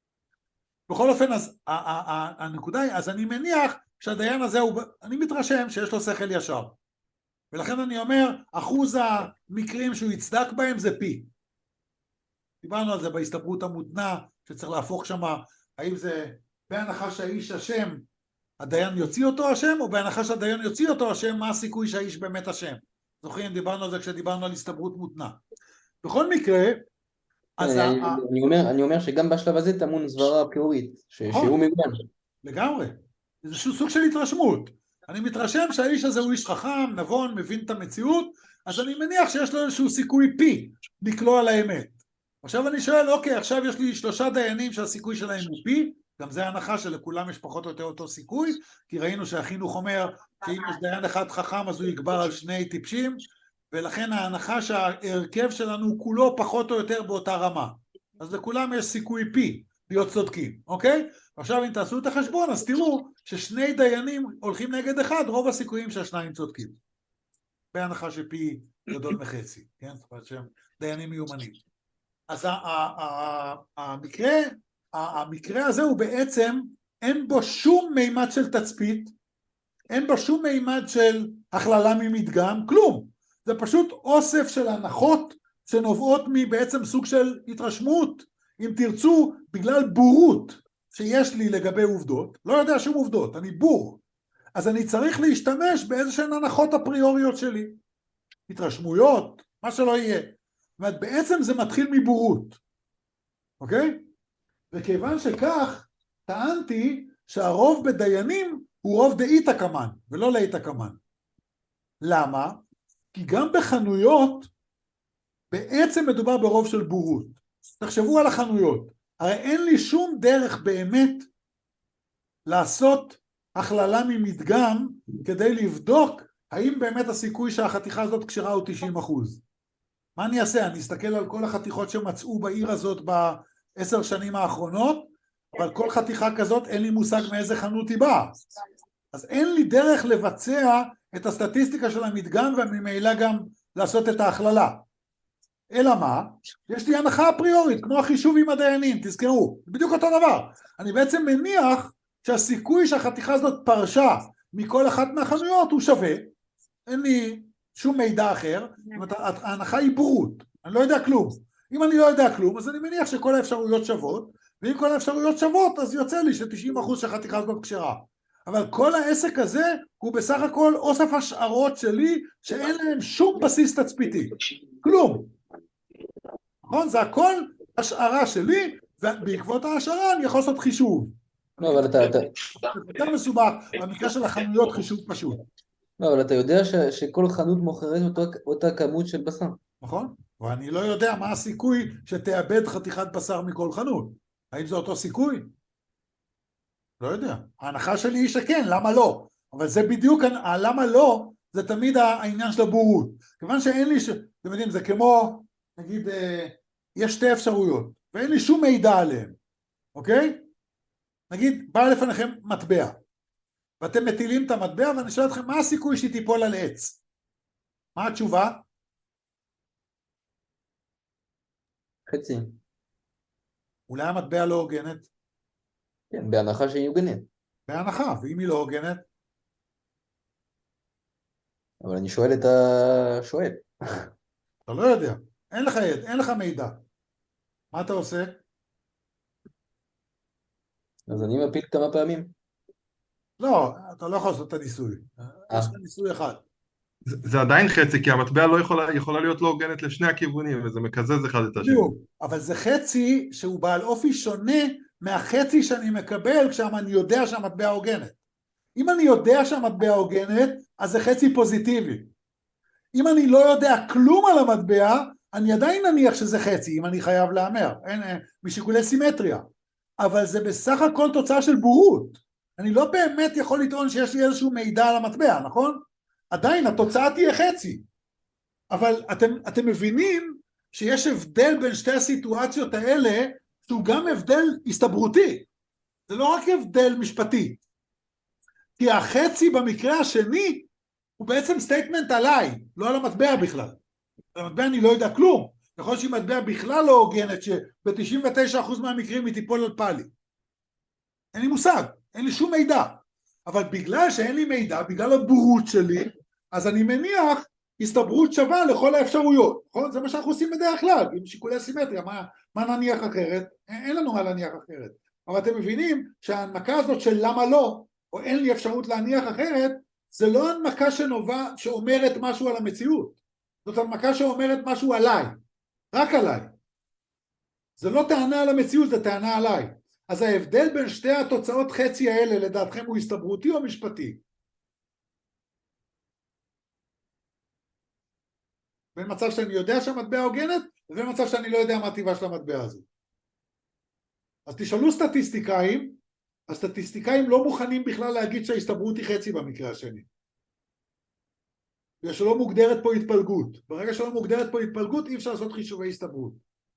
בכל אופן, אז הנקודה היא, אז אני מניח שהדיין הזה, הוא, אני מתרשם שיש לו שכל ישר. ולכן אני אומר, אחוז המקרים שהוא יצדק בהם זה פי. דיברנו על זה בהסתברות המותנה, שצריך להפוך שם, האם זה בהנחה שהאיש אשם, הדיין יוציא אותו אשם, או בהנחה שהדיין יוציא אותו אשם, מה הסיכוי שהאיש באמת אשם? זוכרים, דיברנו על זה כשדיברנו על הסתברות מותנה. בכל מקרה, אז אני, ה... אני, אומר, אני אומר שגם בשלב הזה טמון סברה אפריורית, שהוא מיומן. לגמרי. זה סוג של התרשמות. אני מתרשם שהאיש הזה הוא איש חכם, נבון, מבין את המציאות, אז אני מניח שיש לו איזשהו סיכוי פי לקלוע על האמת. עכשיו אני שואל, אוקיי, עכשיו יש לי שלושה דיינים שהסיכוי שלהם הוא פי, גם זה ההנחה שלכולם יש פחות או יותר אותו סיכוי, כי ראינו שהחינוך אומר שאם יש דיין אחד חכם אז הוא יגבר על שני טיפשים, ולכן ההנחה שההרכב שלנו כולו פחות או יותר באותה רמה. אז לכולם יש סיכוי פי להיות צודקים, אוקיי? עכשיו אם תעשו את החשבון, אז תראו ששני דיינים הולכים נגד אחד, רוב הסיכויים שהשניים צודקים. בהנחה שפי גדול מחצי, כן? זאת אומרת שהם דיינים מיומנים. אז המקרה, המקרה הזה הוא בעצם, אין בו שום מימד של תצפית, אין בו שום מימד של הכללה ממדגם, כלום. זה פשוט אוסף של הנחות שנובעות מבעצם סוג של התרשמות, אם תרצו, בגלל בורות שיש לי לגבי עובדות, לא יודע שום עובדות, אני בור, אז אני צריך להשתמש באיזשהן הנחות אפריוריות שלי, התרשמויות, מה שלא יהיה. זאת אומרת, בעצם זה מתחיל מבורות, אוקיי? וכיוון שכך, טענתי שהרוב בדיינים הוא רוב דאיתא קמן, ולא לאיתא קמן. למה? כי גם בחנויות, בעצם מדובר ברוב של בורות. תחשבו על החנויות. הרי אין לי שום דרך באמת לעשות הכללה ממדגם כדי לבדוק האם באמת הסיכוי שהחתיכה הזאת כשרה הוא תשעים אחוז. מה אני אעשה? אני אסתכל על כל החתיכות שמצאו בעיר הזאת בעשר שנים האחרונות, אבל כל חתיכה כזאת אין לי מושג מאיזה חנות היא באה. אז אין לי דרך לבצע את הסטטיסטיקה של המדגם וממילא גם לעשות את ההכללה. אלא מה? יש לי הנחה אפריורית, כמו החישוב עם הדיינים, תזכרו, זה בדיוק אותו דבר. אני בעצם מניח שהסיכוי שהחתיכה הזאת פרשה מכל אחת מהחנויות הוא שווה, אין לי שום מידע אחר, ההנחה היא בורות, אני לא יודע כלום. אם אני לא יודע כלום, אז אני מניח שכל האפשרויות שוות, ואם כל האפשרויות שוות, אז יוצא לי ש-תשעים אחוז שהחתיכה הזאת כשרה. אבל כל העסק הזה הוא בסך הכל אוסף השערות שלי, שאין להם שום בסיס תצפיתי. כלום. נכון? זה הכל השערה שלי, ובעקבות ההשערה אני יכול לעשות חישוב. לא, אבל אתה... אתה... זה יותר מסובך, במקרה של החנויות חישוב פשוט. לא, אבל אתה יודע ש... שכל חנות מוכרת אותו, אותה כמות של בשר. נכון? ואני לא יודע מה הסיכוי שתאבד חתיכת בשר מכל חנות. האם זה אותו סיכוי? לא יודע. ההנחה שלי היא שכן, למה לא? אבל זה בדיוק, למה לא, זה תמיד העניין של הבורות. כיוון שאין לי, ש... אתם יודעים, זה כמו, נגיד, יש שתי אפשרויות, ואין לי שום מידע עליהן, אוקיי? נגיד, בא לפניכם מטבע, ואתם מטילים את המטבע, ואני שואל אתכם, מה הסיכוי שהיא תיפול על עץ? מה התשובה? חצי. אולי המטבע לא הוגנת? כן, בהנחה שהיא הוגנת. בהנחה, ואם היא לא הוגנת? אבל אני שואל את השואל. אתה לא יודע, אין לך יד, אין לך מידע. מה אתה עושה? אז אני מפיל כמה פעמים. לא, אתה לא יכול לעשות את הניסוי. אה. יש לך ניסוי אחד. זה, זה עדיין חצי, כי המטבע לא יכולה, יכולה להיות לא הוגנת לשני הכיוונים, וזה מקזז אחד את השני. בדיוק, אבל זה חצי שהוא בעל אופי שונה מהחצי שאני מקבל כשאני יודע שהמטבע הוגנת. אם אני יודע שהמטבע הוגנת, אז זה חצי פוזיטיבי. אם אני לא יודע כלום על המטבע, אני עדיין נניח שזה חצי, אם אני חייב לאמר, אין, משיקולי סימטריה. אבל זה בסך הכל תוצאה של בורות. אני לא באמת יכול לטעון שיש לי איזשהו מידע על המטבע, נכון? עדיין התוצאה תהיה חצי. אבל אתם, אתם מבינים שיש הבדל בין שתי הסיטואציות האלה, שהוא גם הבדל הסתברותי. זה לא רק הבדל משפטי. כי החצי במקרה השני, הוא בעצם סטייטמנט עליי, לא על המטבע בכלל. על המטבע אני לא יודע כלום. יכול להיות שהיא מטבע בכלל לא הוגנת, שב-תשעים ותשעה אחוז מהמקרים היא תיפול על פאלי. אין לי מושג, אין לי שום מידע. אבל בגלל שאין לי מידע, בגלל הבורות שלי, אז אני מניח הסתברות שווה לכל האפשרויות. נכון? זה מה שאנחנו עושים בדרך כלל, עם שיקולי סימטריה. מה, מה נניח אחרת? אין לנו מה להניח אחרת. אבל אתם מבינים שההנמקה הזאת של למה לא, או אין לי אפשרות להניח אחרת, זה לא הנמקה שנובע, שאומרת משהו על המציאות. זאת הנמקה שאומרת משהו עליי. רק עליי. זה לא טענה על המציאות, זה טענה עליי. אז ההבדל בין שתי התוצאות חצי האלה, לדעתכם הוא הסתברותי או משפטי? בין מצב שאני יודע שהמטבע הוגנת, ובין מצב שאני לא יודע מה הטבעה של המטבע הזה. אז תשאלו סטטיסטיקאים, הסטטיסטיקאים לא מוכנים בכלל להגיד שההסתברות היא חצי במקרה השני. בגלל שלא מוגדרת פה התפלגות. ברגע שלא מוגדרת פה התפלגות, אי אפשר לעשות חישובי הסתברות.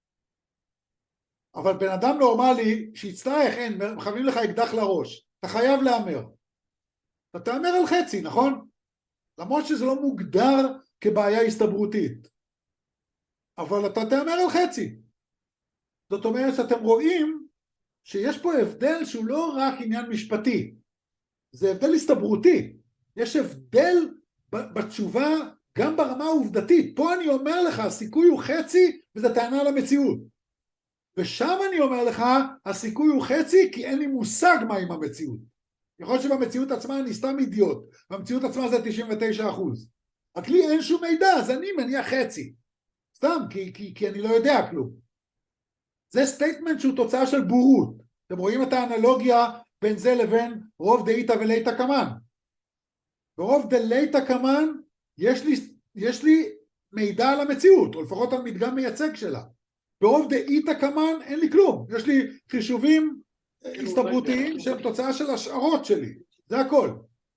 אבל בן אדם נורמלי, שיצטרך, אין, מכוונים לך אקדח לראש. אתה חייב לאמר. אתה תאמר על חצי, נכון? למרות שזה לא מוגדר כבעיה הסתברותית. אבל אתה תאמר על חצי. זאת אומרת שאתם רואים שיש פה הבדל שהוא לא רק עניין משפטי. זה הבדל הסתברותי. יש הבדל בתשובה גם ברמה העובדתית. פה אני אומר לך, הסיכוי הוא חצי, וזה טענה על המציאות. ושם אני אומר לך, הסיכוי הוא חצי, כי אין לי מושג מה עם המציאות. יכול להיות שבמציאות עצמה אני סתם אידיוט, במציאות עצמה זה תשעים ותשעה אחוז. רק לי אין שום מידע, אז אני מניח חצי. סתם, כי, כי, כי אני לא יודע כלום. זה סטייטמנט שהוא תוצאה של בורות. אתם רואים את האנלוגיה בין זה לבין רוב דאיתא ולייתא קמן. ברוב דלייתא קמן יש לי, יש לי מידע על המציאות, או לפחות על מדגם מייצג שלה. ברוב דאיתא קמן אין לי כלום. יש לי חישובים הסתברותיים שהם תוצאה של השערות שלי. זה הכל.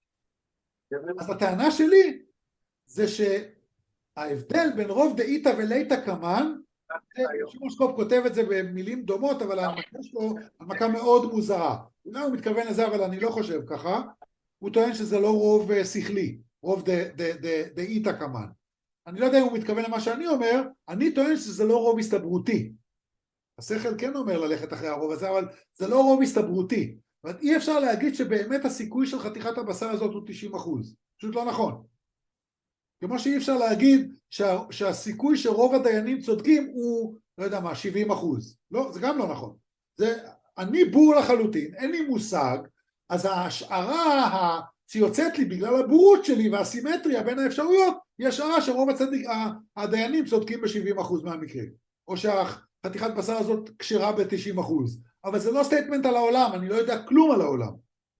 אז הטענה שלי זה שההבדל בין רוב דאיתא ולייתא קמן, שמעון שקופ כותב את זה במילים דומות, אבל ההנמקה שלו הנמקה מאוד מוזרה. אולי הוא מתכוון לזה, אבל אני לא חושב ככה. הוא טוען שזה לא רוב שכלי, רוב דאיתא קמן. אני לא יודע אם הוא מתכוון למה שאני אומר, אני טוען שזה לא רוב הסתברותי. השכל כן אומר ללכת אחרי הרוב הזה, אבל זה לא רוב הסתברותי. אבל אי אפשר להגיד שבאמת הסיכוי של חתיכת הבשר הזאת הוא תשעים אחוז. פשוט לא נכון. כמו שאי אפשר להגיד שה, שהסיכוי שרוב הדיינים צודקים הוא, לא יודע מה, שבעים אחוז. לא, זה גם לא נכון. זה, אני בור לחלוטין, אין לי מושג, אז ההשערה שיוצאת לי בגלל הבורות שלי והסימטריה בין האפשרויות, היא השערה שרוב הצדיק, הדיינים צודקים ב-שבעים אחוז מהמקרים. או שהחתיכת בשר הזאת כשרה ב-תשעים אחוז. אבל זה לא סטייטמנט על העולם, אני לא יודע כלום על העולם.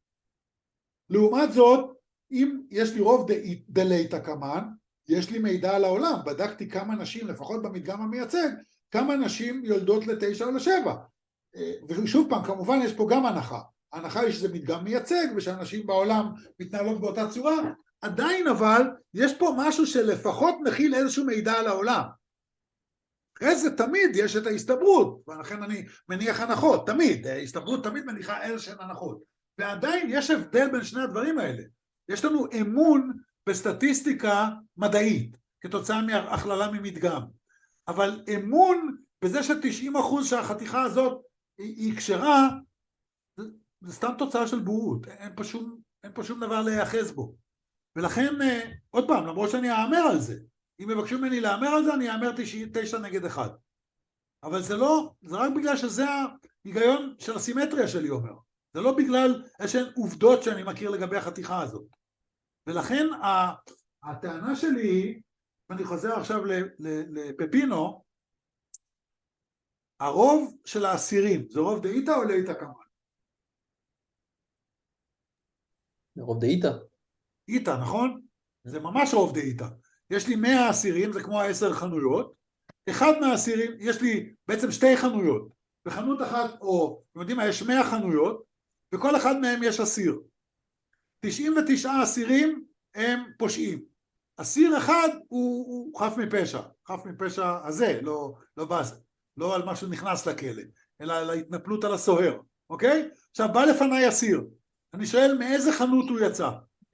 לעומת זאת, אם יש לי רוב דלייתא קמן, יש לי מידע על העולם, בדקתי כמה נשים, לפחות במדגם המייצג, כמה נשים יולדות לתשע או לשבע. ושוב פעם, כמובן יש פה גם הנחה. ההנחה היא שזה מדגם מייצג, ושאנשים בעולם מתנהלות באותה צורה, עדיין אבל, יש פה משהו שלפחות מכיל איזשהו מידע על העולם. אחרי זה תמיד יש את ההסתברות, ולכן אני מניח הנחות, תמיד, ההסתברות תמיד מניחה איזשהן הנחות. ועדיין יש הבדל בין שני הדברים האלה. יש לנו אמון בסטטיסטיקה מדעית, כתוצאה מהכללה ממדגם. אבל אמון בזה ש-תשעים אחוז שהחתיכה הזאת היא כשרה, זה, זה סתם תוצאה של בורות, אין פה שום, אין פה שום דבר להיאחז בו. ולכן, עוד פעם, למרות שאני אאמר על זה, אם מבקשו ממני לאמר על זה, אני אאמר תשע נגד אחד. אבל זה לא, זה רק בגלל שזה ההיגיון של הסימטריה שלי אומר. זה לא בגלל איזשהן עובדות שאני מכיר לגבי החתיכה הזאת. ולכן הטענה שלי היא, ואני חוזר עכשיו לפפינו, הרוב של האסירים, זה רוב דאיתא או לייתא קמן? רוב דאיתא. איתא, נכון? זה ממש רוב דאיתא. יש לי מאה אסירים, זה כמו עשר חנויות. אחד מהאסירים, יש לי בעצם שתי חנויות. בחנות אחת, או, אתם יודעים מה, יש מאה חנויות, וכל אחד מהם יש אסיר. תשעים ותשעה אסירים הם פושעים. אסיר אחד הוא, הוא חף מפשע. חף מפשע הזה, לא, לא בזה. לא על משהו נכנס לכלא, אלא על ההתנפלות על הסוהר. אוקיי? עכשיו, בא לפניי אסיר. אני שואל מאיזה חנות הוא יצא?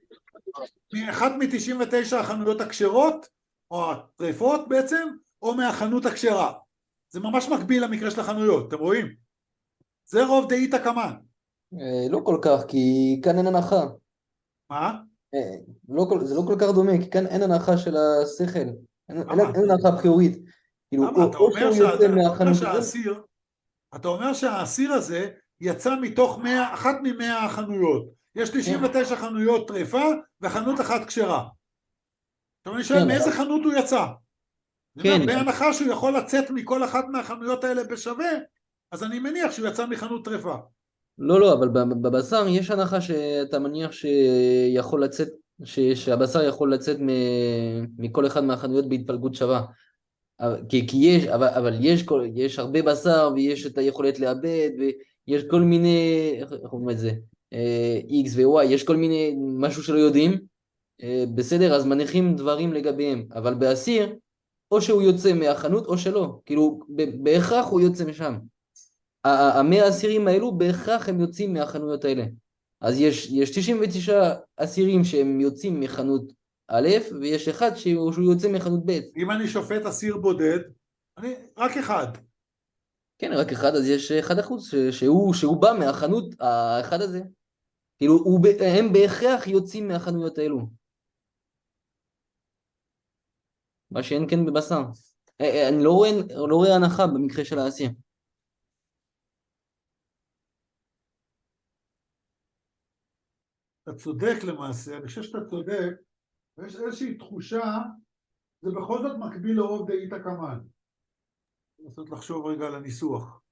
מאחת מ-תשעים ותשע החנויות הכשרות, או הטרפות בעצם, או מהחנות הכשרה. זה ממש מקביל למקרה של החנויות, אתם רואים? זה רוב דאיתא קמן. לא כל כך, כי כאן אין הנחה. מה? לא כל, זה לא כל כך דומה, כי כאן אין הנחה של השכל. אין, אין, אין הנחה פריורית. כאילו, למה? או, אתה או אומר, שהוא שה... יוצא אתה אומר מהחנות שהאסיר, אתה אומר שהאסיר הזה יצא מתוך מאה, אחת ממאה החנויות. יש תשעים ותשע חנויות טרפה, וחנות אחת כשרה. עכשיו אני שואל, כן, מאיזה אבל... חנות הוא יצא? כן. בהנחה שהוא יכול לצאת מכל אחת מהחנויות האלה בשווה, אז אני מניח שהוא יצא מחנות טרפה. לא, לא, אבל בבשר יש הנחה שאתה מניח שיכול לצאת, ש... שהבשר יכול לצאת מ... מכל אחד מהחנויות בהתפלגות שווה. כי, כי יש, אבל, אבל יש, כל, יש הרבה בשר ויש את היכולת לאבד ויש כל מיני, איך אומרים את זה, X ו-Y, יש כל מיני משהו שלא יודעים, בסדר, אז מניחים דברים לגביהם, אבל באסיר, או שהוא יוצא מהחנות או שלא, כאילו בהכרח הוא יוצא משם. המאה האסירים האלו בהכרח הם יוצאים מהחנויות האלה. אז יש, יש תשעים ותשעה אסירים שהם יוצאים מחנות א', ויש אחד שהוא, שהוא יוצא מחנות ב'. אם אני שופט אסיר בודד, אני רק אחד. כן, רק אחד, אז יש אחד אחוז שהוא, שהוא בא מהחנות האחד הזה. כאילו, הוא, הם בהכרח יוצאים מהחנויות האלו. מה שאין כן בבשר. אני לא רואה, לא רואה הנחה במקרה של האסיר. אתה צודק למעשה, אני חושב שאתה צודק, ויש איזושהי תחושה, זה בכל זאת מקביל לרוב דאיתא קמן. לנסות לחשוב רגע על הניסוח.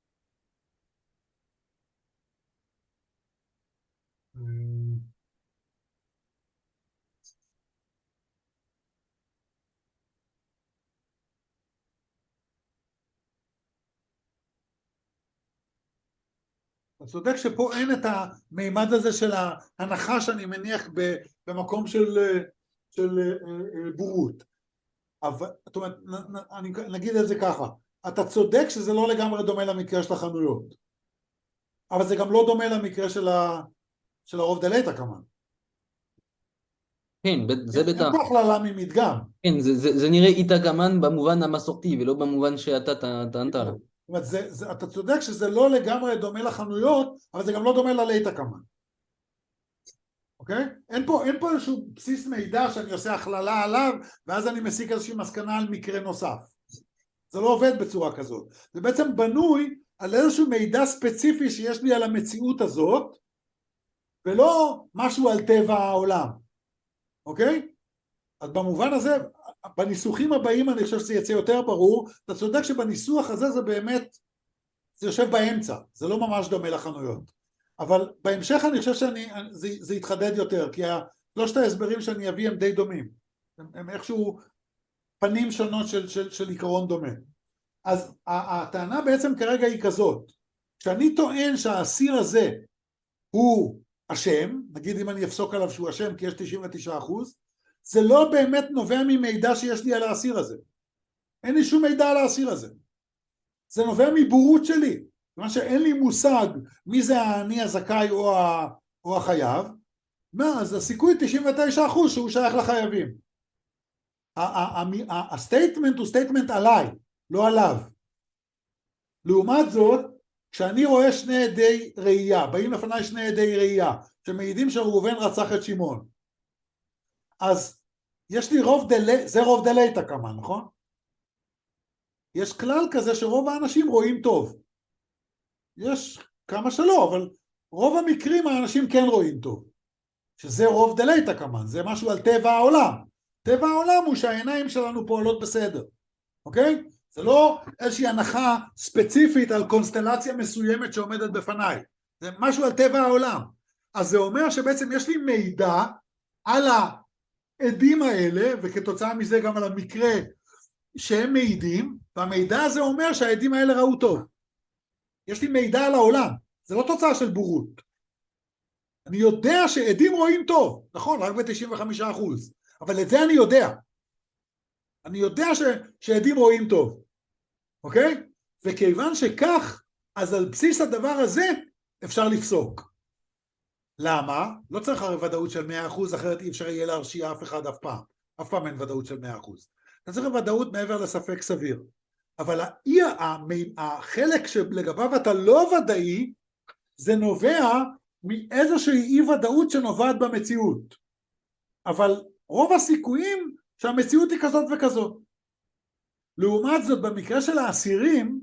אתה צודק שפה אין את המימד הזה של ההנחה שאני מניח במקום של, של בורות. אבל, זאת אומרת, אני, נגיד את זה ככה, אתה צודק שזה לא לגמרי דומה למקרה של החנויות, אבל זה גם לא דומה למקרה של, ה, של הרוב דלתא כמובן. כן, זה בטח. אין פה הכללה ממדגם. כן, זה, זה, זה נראה איתא קמן במובן המסורתי, ולא במובן שאתה טענת עליו. זאת אומרת, זה, זה, אתה צודק שזה לא לגמרי דומה לחנויות, אבל זה גם לא דומה לליתא כמובן. אוקיי? אין פה, אין פה איזשהו בסיס מידע שאני עושה הכללה עליו, ואז אני מסיק איזושהי מסקנה על מקרה נוסף. זה לא עובד בצורה כזאת. זה בעצם בנוי על איזשהו מידע ספציפי שיש לי על המציאות הזאת, ולא משהו על טבע העולם. אוקיי? אז במובן הזה, בניסוחים הבאים אני חושב שזה יצא יותר ברור, אתה צודק שבניסוח הזה זה באמת, זה יושב באמצע, זה לא ממש דומה לחנויות. אבל בהמשך אני חושב שזה יתחדד יותר, כי שלושת ההסברים שאני אביא הם די דומים. הם, הם איכשהו פנים שונות של, של, של עיקרון דומה. אז הטענה בעצם כרגע היא כזאת, כשאני טוען שהאסיר הזה הוא אשם, נגיד אם אני אפסוק עליו שהוא אשם כי יש תשעים ותשעה אחוז, זה לא באמת נובע ממידע שיש לי על האסיר הזה. אין לי שום מידע על האסיר הזה. זה נובע מבורות שלי. כיוון שאין לי מושג מי זה אני הזכאי או, ה, או החייב, מה, אז הסיכוי תשעים ותשעה אחוז שהוא שייך לחייבים. הסטייטמנט הוא סטייטמנט עליי, לא עליו. לעומת זאת, כשאני רואה שני עדי ראייה, באים לפניי שני עדי ראייה, שמעידים שראובן רצח את שמעון, אז יש לי רוב דלי, זה רוב דלתא כמה, נכון? יש כלל כזה שרוב האנשים רואים טוב. יש כמה שלא, אבל רוב המקרים האנשים כן רואים טוב. שזה רוב דלתא כמה, זה משהו על טבע העולם. טבע העולם הוא שהעיניים שלנו פועלות בסדר. אוקיי? זה לא איזושהי הנחה ספציפית על קונסטלציה מסוימת שעומדת בפניי. זה משהו על טבע העולם. אז זה אומר שבעצם יש לי מידע על העדים האלה, וכתוצאה מזה גם על המקרה שהם מעידים, והמידע הזה אומר שהעדים האלה ראו טוב. יש לי מידע על העולם, זה לא תוצאה של בורות. אני יודע שעדים רואים טוב, נכון, רק ב-תשעים וחמישה אחוז, אבל את זה אני יודע. אני יודע ש... שעדים רואים טוב, אוקיי? וכיוון שכך, אז על בסיס הדבר הזה אפשר לפסוק. למה? לא צריך הרי ודאות של מאה אחוז, אחרת אי אפשר יהיה להרשיע אף אחד אף פעם. אף פעם אין ודאות של מאה אחוז. אתה צריך ודאות מעבר לספק סביר. אבל החלק שלגביו אתה לא ודאי, זה נובע מאיזושהי אי ודאות שנובעת במציאות. אבל רוב הסיכויים שהמציאות היא כזאת וכזאת. לעומת זאת, במקרה של האסירים,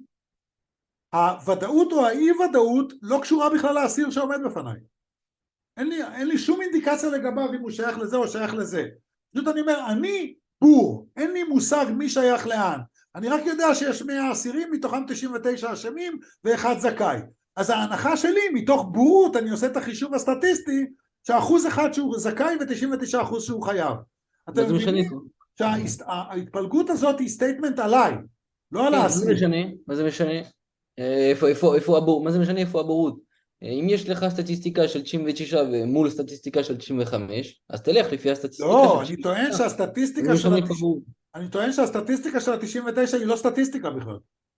הוודאות או האי ודאות לא קשורה בכלל לאסיר שעומד בפניי. אין לי, אין לי שום אינדיקציה לגביו אם הוא שייך לזה או שייך לזה. זאת אני אומר, אני בור, אין לי מושג מי שייך לאן. אני רק יודע שיש מאה אסירים, מתוכם תשעים ותשעה אשמים ואחד זכאי. אז ההנחה שלי, מתוך בורות, אני עושה את החישוב הסטטיסטי, שאחוז אחד שהוא זכאי ו-תשעים ותשעה אחוז שהוא חייב. אתם מבינים שההתפלגות הזאת היא סטייטמנט עליי, לא על האסיר. מה זה משנה? מה זה משנה? איפה, איפה, איפה הבור? מה זה משנה איפה הבורות? אם יש לך סטטיסטיקה של תשעים ותשע ומול סטטיסטיקה של תשעים וחמש, אז תלך לפי הסטטיסטיקה. לא, אני טוען שהסטטיסטיקה של אני טוען שהסטטיסטיקה של ה-תשעים ותשע היא לא סטטיסטיקה בכלל.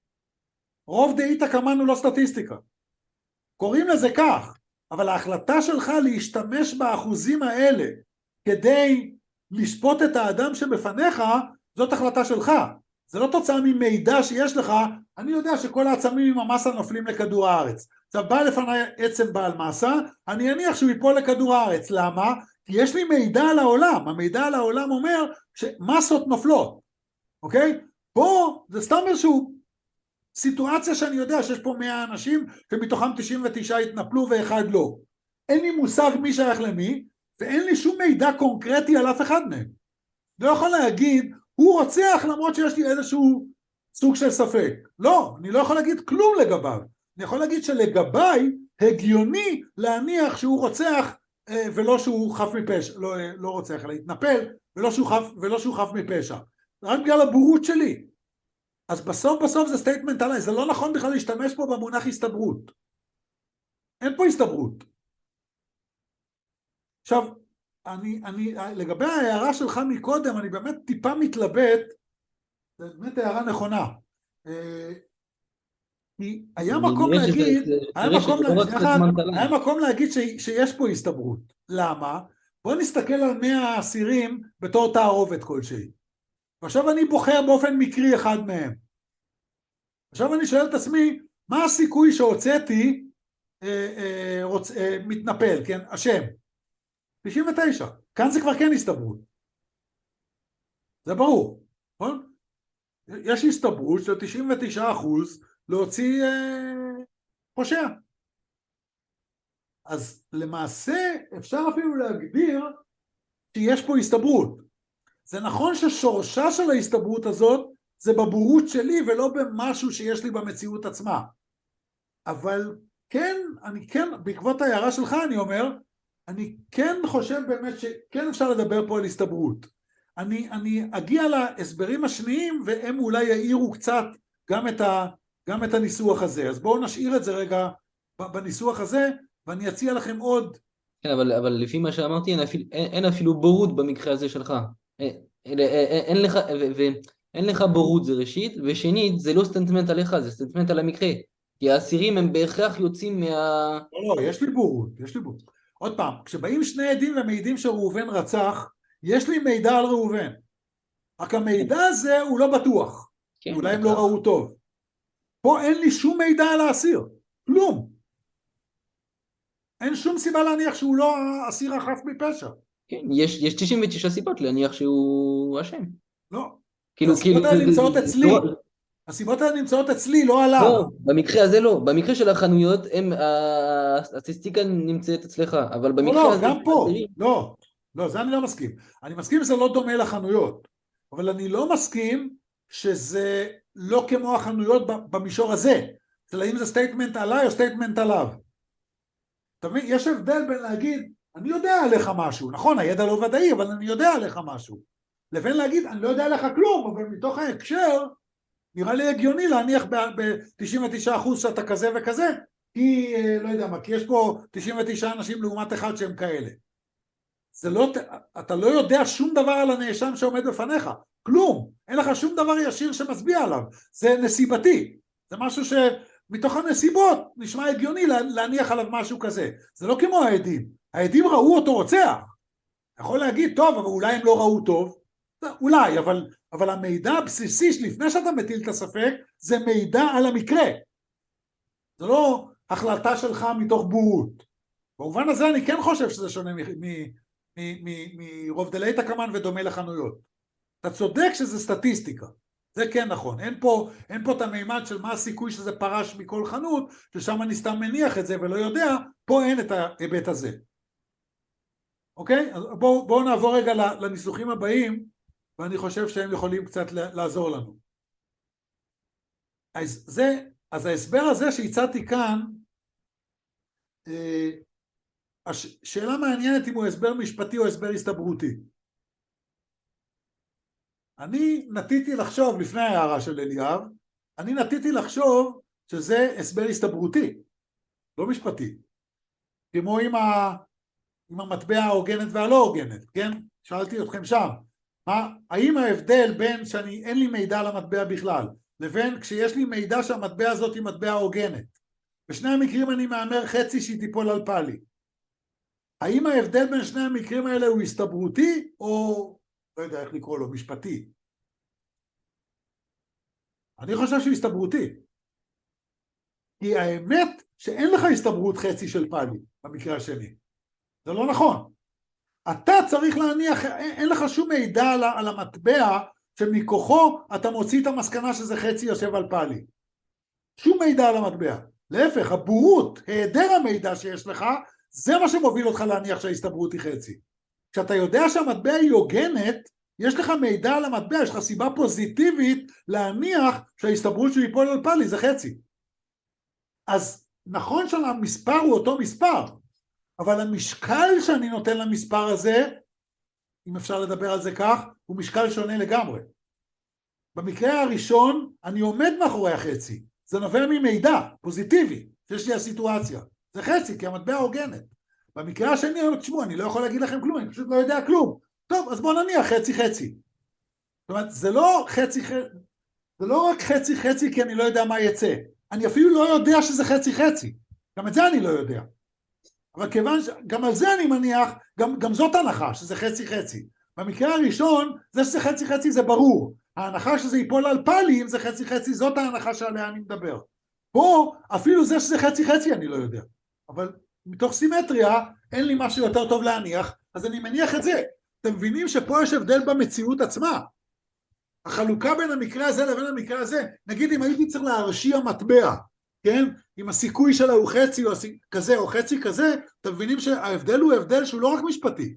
רוב דאיתא קמן הוא לא סטטיסטיקה. קוראים לזה כך, אבל ההחלטה שלך להשתמש באחוזים האלה כדי לשפוט את האדם שבפניך, זאת החלטה שלך. זה לא תוצאה ממידע שיש לך, אני יודע שכל העצמים עם המסה נופלים לכדור הארץ. עכשיו בא לפני עצם בעל מסה, אני אניח שהוא ייפול לכדור הארץ. למה? כי יש לי מידע על העולם. המידע על העולם אומר שמסות נופלות. אוקיי? פה זה סתם איזשהו סיטואציה שאני יודע שיש פה מאה אנשים, שמתוכם תשעים ותשע התנפלו ואחד לא. אין לי מושג מי שייך למי, ואין לי שום מידע קונקרטי על אף אחד מהם. לא יכול להגיד, הוא רוצח למרות שיש לי איזשהו סוג של ספק. לא, אני לא יכול להגיד כלום לגביו. אני יכול להגיד שלגביי הגיוני להניח שהוא רוצח, ולא שהוא חף מפשע, לא, לא רוצח, אלא התנפל, ולא שהוא חף, ולא שהוא חף מפשע. רק בגלל הבורות שלי. אז בסוף בסוף זה סטייטמנט עליי, זה לא נכון בכלל להשתמש פה במונח הסתברות. אין פה הסתברות. עכשיו, אני, אני, לגבי ההערה שלך מקודם, אני באמת טיפה מתלבט, זה באמת הערה נכונה. כי היה מקום להגיד, היה מקום להגיד, היה מקום להגיד שיש פה הסתברות. למה? בוא נסתכל על מאה האסירים בתור תערובת כלשהי. ועכשיו אני בוחר באופן מקרי אחד מהם. עכשיו אני שואל את עצמי, מה הסיכוי שהוצאתי אה, אה, רוצ, אה, מתנפל, כן? השם. תשעים ותשע. כאן זה כבר כן הסתברות. זה ברור. נכון? יש הסתברות של תשעים ותשעה אחוז להוציא אה, פושע. אז למעשה אפשר אפילו להגדיר שיש פה הסתברות. זה נכון ששורשה של ההסתברות הזאת זה בבורות שלי ולא במשהו שיש לי במציאות עצמה. אבל כן, אני כן, בעקבות ההערה שלך אני אומר, אני כן חושב באמת שכן אפשר לדבר פה על הסתברות. אני, אני אגיע להסברים השניים והם אולי יאירו קצת גם את, ה, גם את הניסוח הזה. אז בואו נשאיר את זה רגע בניסוח הזה ואני אציע לכם עוד. כן, אבל, אבל לפי מה שאמרתי אין אפילו, אין, אין אפילו בורות במקרה הזה שלך. אין, אין, אין לך, ו, אין לך בורות זה ראשית, ושנית זה לא סטנטמנט עליך, זה סטנטמנט על המקרה. כי האסירים הם בהכרח יוצאים מה... לא, לא, יש לי בורות, יש לי בורות. עוד פעם, כשבאים שני עדים ומעידים שראובן רצח, יש לי מידע על ראובן. רק המידע הזה הוא לא בטוח. כן, אולי הם לא ראו טוב. פה אין לי שום מידע על האסיר. כלום. אין שום סיבה להניח שהוא לא האסיר החף מפשע. כן, יש, יש תשעים ותשע סיבות להניח שהוא אשם. לא. כאילו, הסיבות כאילו, האלה נמצאות זה, אצלי. לא, הסיבות האלה נמצאות אצלי, לא עליו. לא, במקרה הזה לא. במקרה של החנויות, הם, הסטטיסטיקה נמצאת אצלך, אבל במקרה לא, לא, הזה... גם פה. לא, לא, זה אני לא מסכים. אני מסכים שזה לא דומה לחנויות, אבל אני לא מסכים שזה לא כמו החנויות במישור הזה. זה האם זה סטייטמנט עליי או סטייטמנט עליו. אתה מבין? יש הבדל בין להגיד, אני יודע עליך משהו, נכון, הידע לא ודאי, אבל אני יודע עליך משהו. לבין להגיד, אני לא יודע עליך כלום, אבל מתוך ההקשר, נראה לי הגיוני להניח ב-תשעים ותשעה אחוז שאתה כזה וכזה, כי, לא יודע מה, כי יש פה תשעים ותשעה אנשים לעומת אחד שהם כאלה. זה לא, אתה לא יודע שום דבר על הנאשם שעומד בפניך, כלום, אין לך שום דבר ישיר שמצביע עליו, זה נסיבתי, זה משהו שמתוך הנסיבות נשמע הגיוני להניח עליו משהו כזה, זה לא כמו העדים, העדים ראו אותו רוצח, יכול להגיד טוב, אבל אולי הם לא ראו טוב, אולי, אבל, אבל המידע הבסיסי שלפני שאתה מטיל את הספק, זה מידע על המקרה, זה לא החלטה שלך מתוך בורות, במובן הזה אני כן חושב שזה שונה מרוב דלייתא קמן ודומה לחנויות. אתה צודק שזה סטטיסטיקה, זה כן נכון, אין פה, אין פה את המימד של מה הסיכוי שזה פרש מכל חנות, ששם אני סתם מניח את זה ולא יודע, פה אין את ההיבט הזה. אוקיי? אז בואו, בואו נעבור רגע לניסוחים הבאים, ואני חושב שהם יכולים קצת לעזור לנו. אז זה, אז ההסבר הזה שהצעתי כאן, אה, השאלה מעניינת אם הוא הסבר משפטי או הסבר הסתברותי. אני נטיתי לחשוב, לפני ההערה של אליאב, אני נטיתי לחשוב שזה הסבר הסתברותי, לא משפטי. כמו עם, ה, עם המטבע ההוגנת והלא הוגנת, כן? שאלתי אתכם שם, מה, האם ההבדל בין שאני אין לי מידע על המטבע בכלל, לבין כשיש לי מידע שהמטבע הזאת היא מטבע הוגנת, בשני המקרים אני מאמר חצי שהיא תיפול על פאלי. האם ההבדל בין שני המקרים האלה הוא הסתברותי או, לא יודע איך לקרוא לו, משפטי? אני חושב שהוא הסתברותי. כי האמת שאין לך הסתברות חצי של פאלי במקרה השני. זה לא נכון. אתה צריך להניח, אין לך שום מידע על, על המטבע שמכוחו אתה מוציא את המסקנה שזה חצי יושב על פאלי. שום מידע על המטבע. להפך, הבורות, היעדר המידע שיש לך, זה מה שמוביל אותך להניח שההסתברות היא חצי. כשאתה יודע שהמטבע היא הוגנת, יש לך מידע על המטבע, יש לך סיבה פוזיטיבית להניח שההסתברות שהוא ייפול על פאלי זה חצי. אז נכון שהמספר הוא אותו מספר, אבל המשקל שאני נותן למספר הזה, אם אפשר לדבר על זה כך, הוא משקל שונה לגמרי. במקרה הראשון, אני עומד מאחורי החצי. זה נובע ממידע פוזיטיבי, שיש לי הסיטואציה. זה חצי, כי המטבע הוגנת. במקרה השני, תשמעו, אני לא יכול להגיד לכם כלום, אני פשוט לא יודע כלום. טוב, אז בואו נניח חצי חצי. זאת אומרת, זה לא חצי חצי, זה לא רק חצי חצי כי אני לא יודע מה יצא. אני אפילו לא יודע שזה חצי חצי. גם את זה אני לא יודע. אבל כיוון שגם על זה אני מניח, גם, גם זאת הנחה, שזה חצי חצי. במקרה הראשון, זה שזה חצי חצי זה ברור. ההנחה שזה ייפול על פאלי, אם זה חצי חצי, זאת ההנחה שעליה אני מדבר. פה, אפילו זה שזה חצי חצי אני לא יודע. אבל מתוך סימטריה, אין לי משהו יותר טוב להניח, אז אני מניח את זה. אתם מבינים שפה יש הבדל במציאות עצמה. החלוקה בין המקרה הזה לבין המקרה הזה, נגיד אם הייתי צריך להרשיע מטבע, כן? אם הסיכוי שלה הוא חצי או כזה או חצי כזה, אתם מבינים שההבדל הוא הבדל שהוא לא רק משפטי.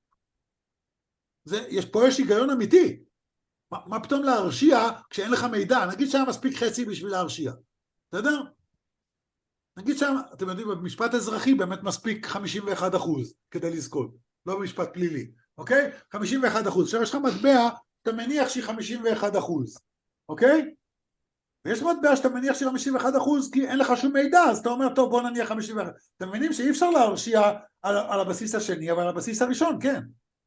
זה, יש, פה יש היגיון אמיתי. מה, מה פתאום להרשיע כשאין לך מידע? נגיד שהיה מספיק חצי בשביל להרשיע. בסדר? נגיד שם, אתם יודעים, במשפט אזרחי באמת מספיק חמישים ואחד אחוז כדי לזכות, לא במשפט פלילי. אוקיי? חמישים ואחד אחוז. עכשיו יש לך מטבע, אתה מניח שהיא חמישים ואחד אחוז. אוקיי? ויש מטבע שאתה מניח שהיא חמישים ואחד אחוז כי אין לך שום מידע, אז אתה אומר, טוב, בוא נניח חמישים ואחד. אתם מבינים שאי אפשר להרשיע על, על הבסיס השני, אבל על הבסיס הראשון, כן.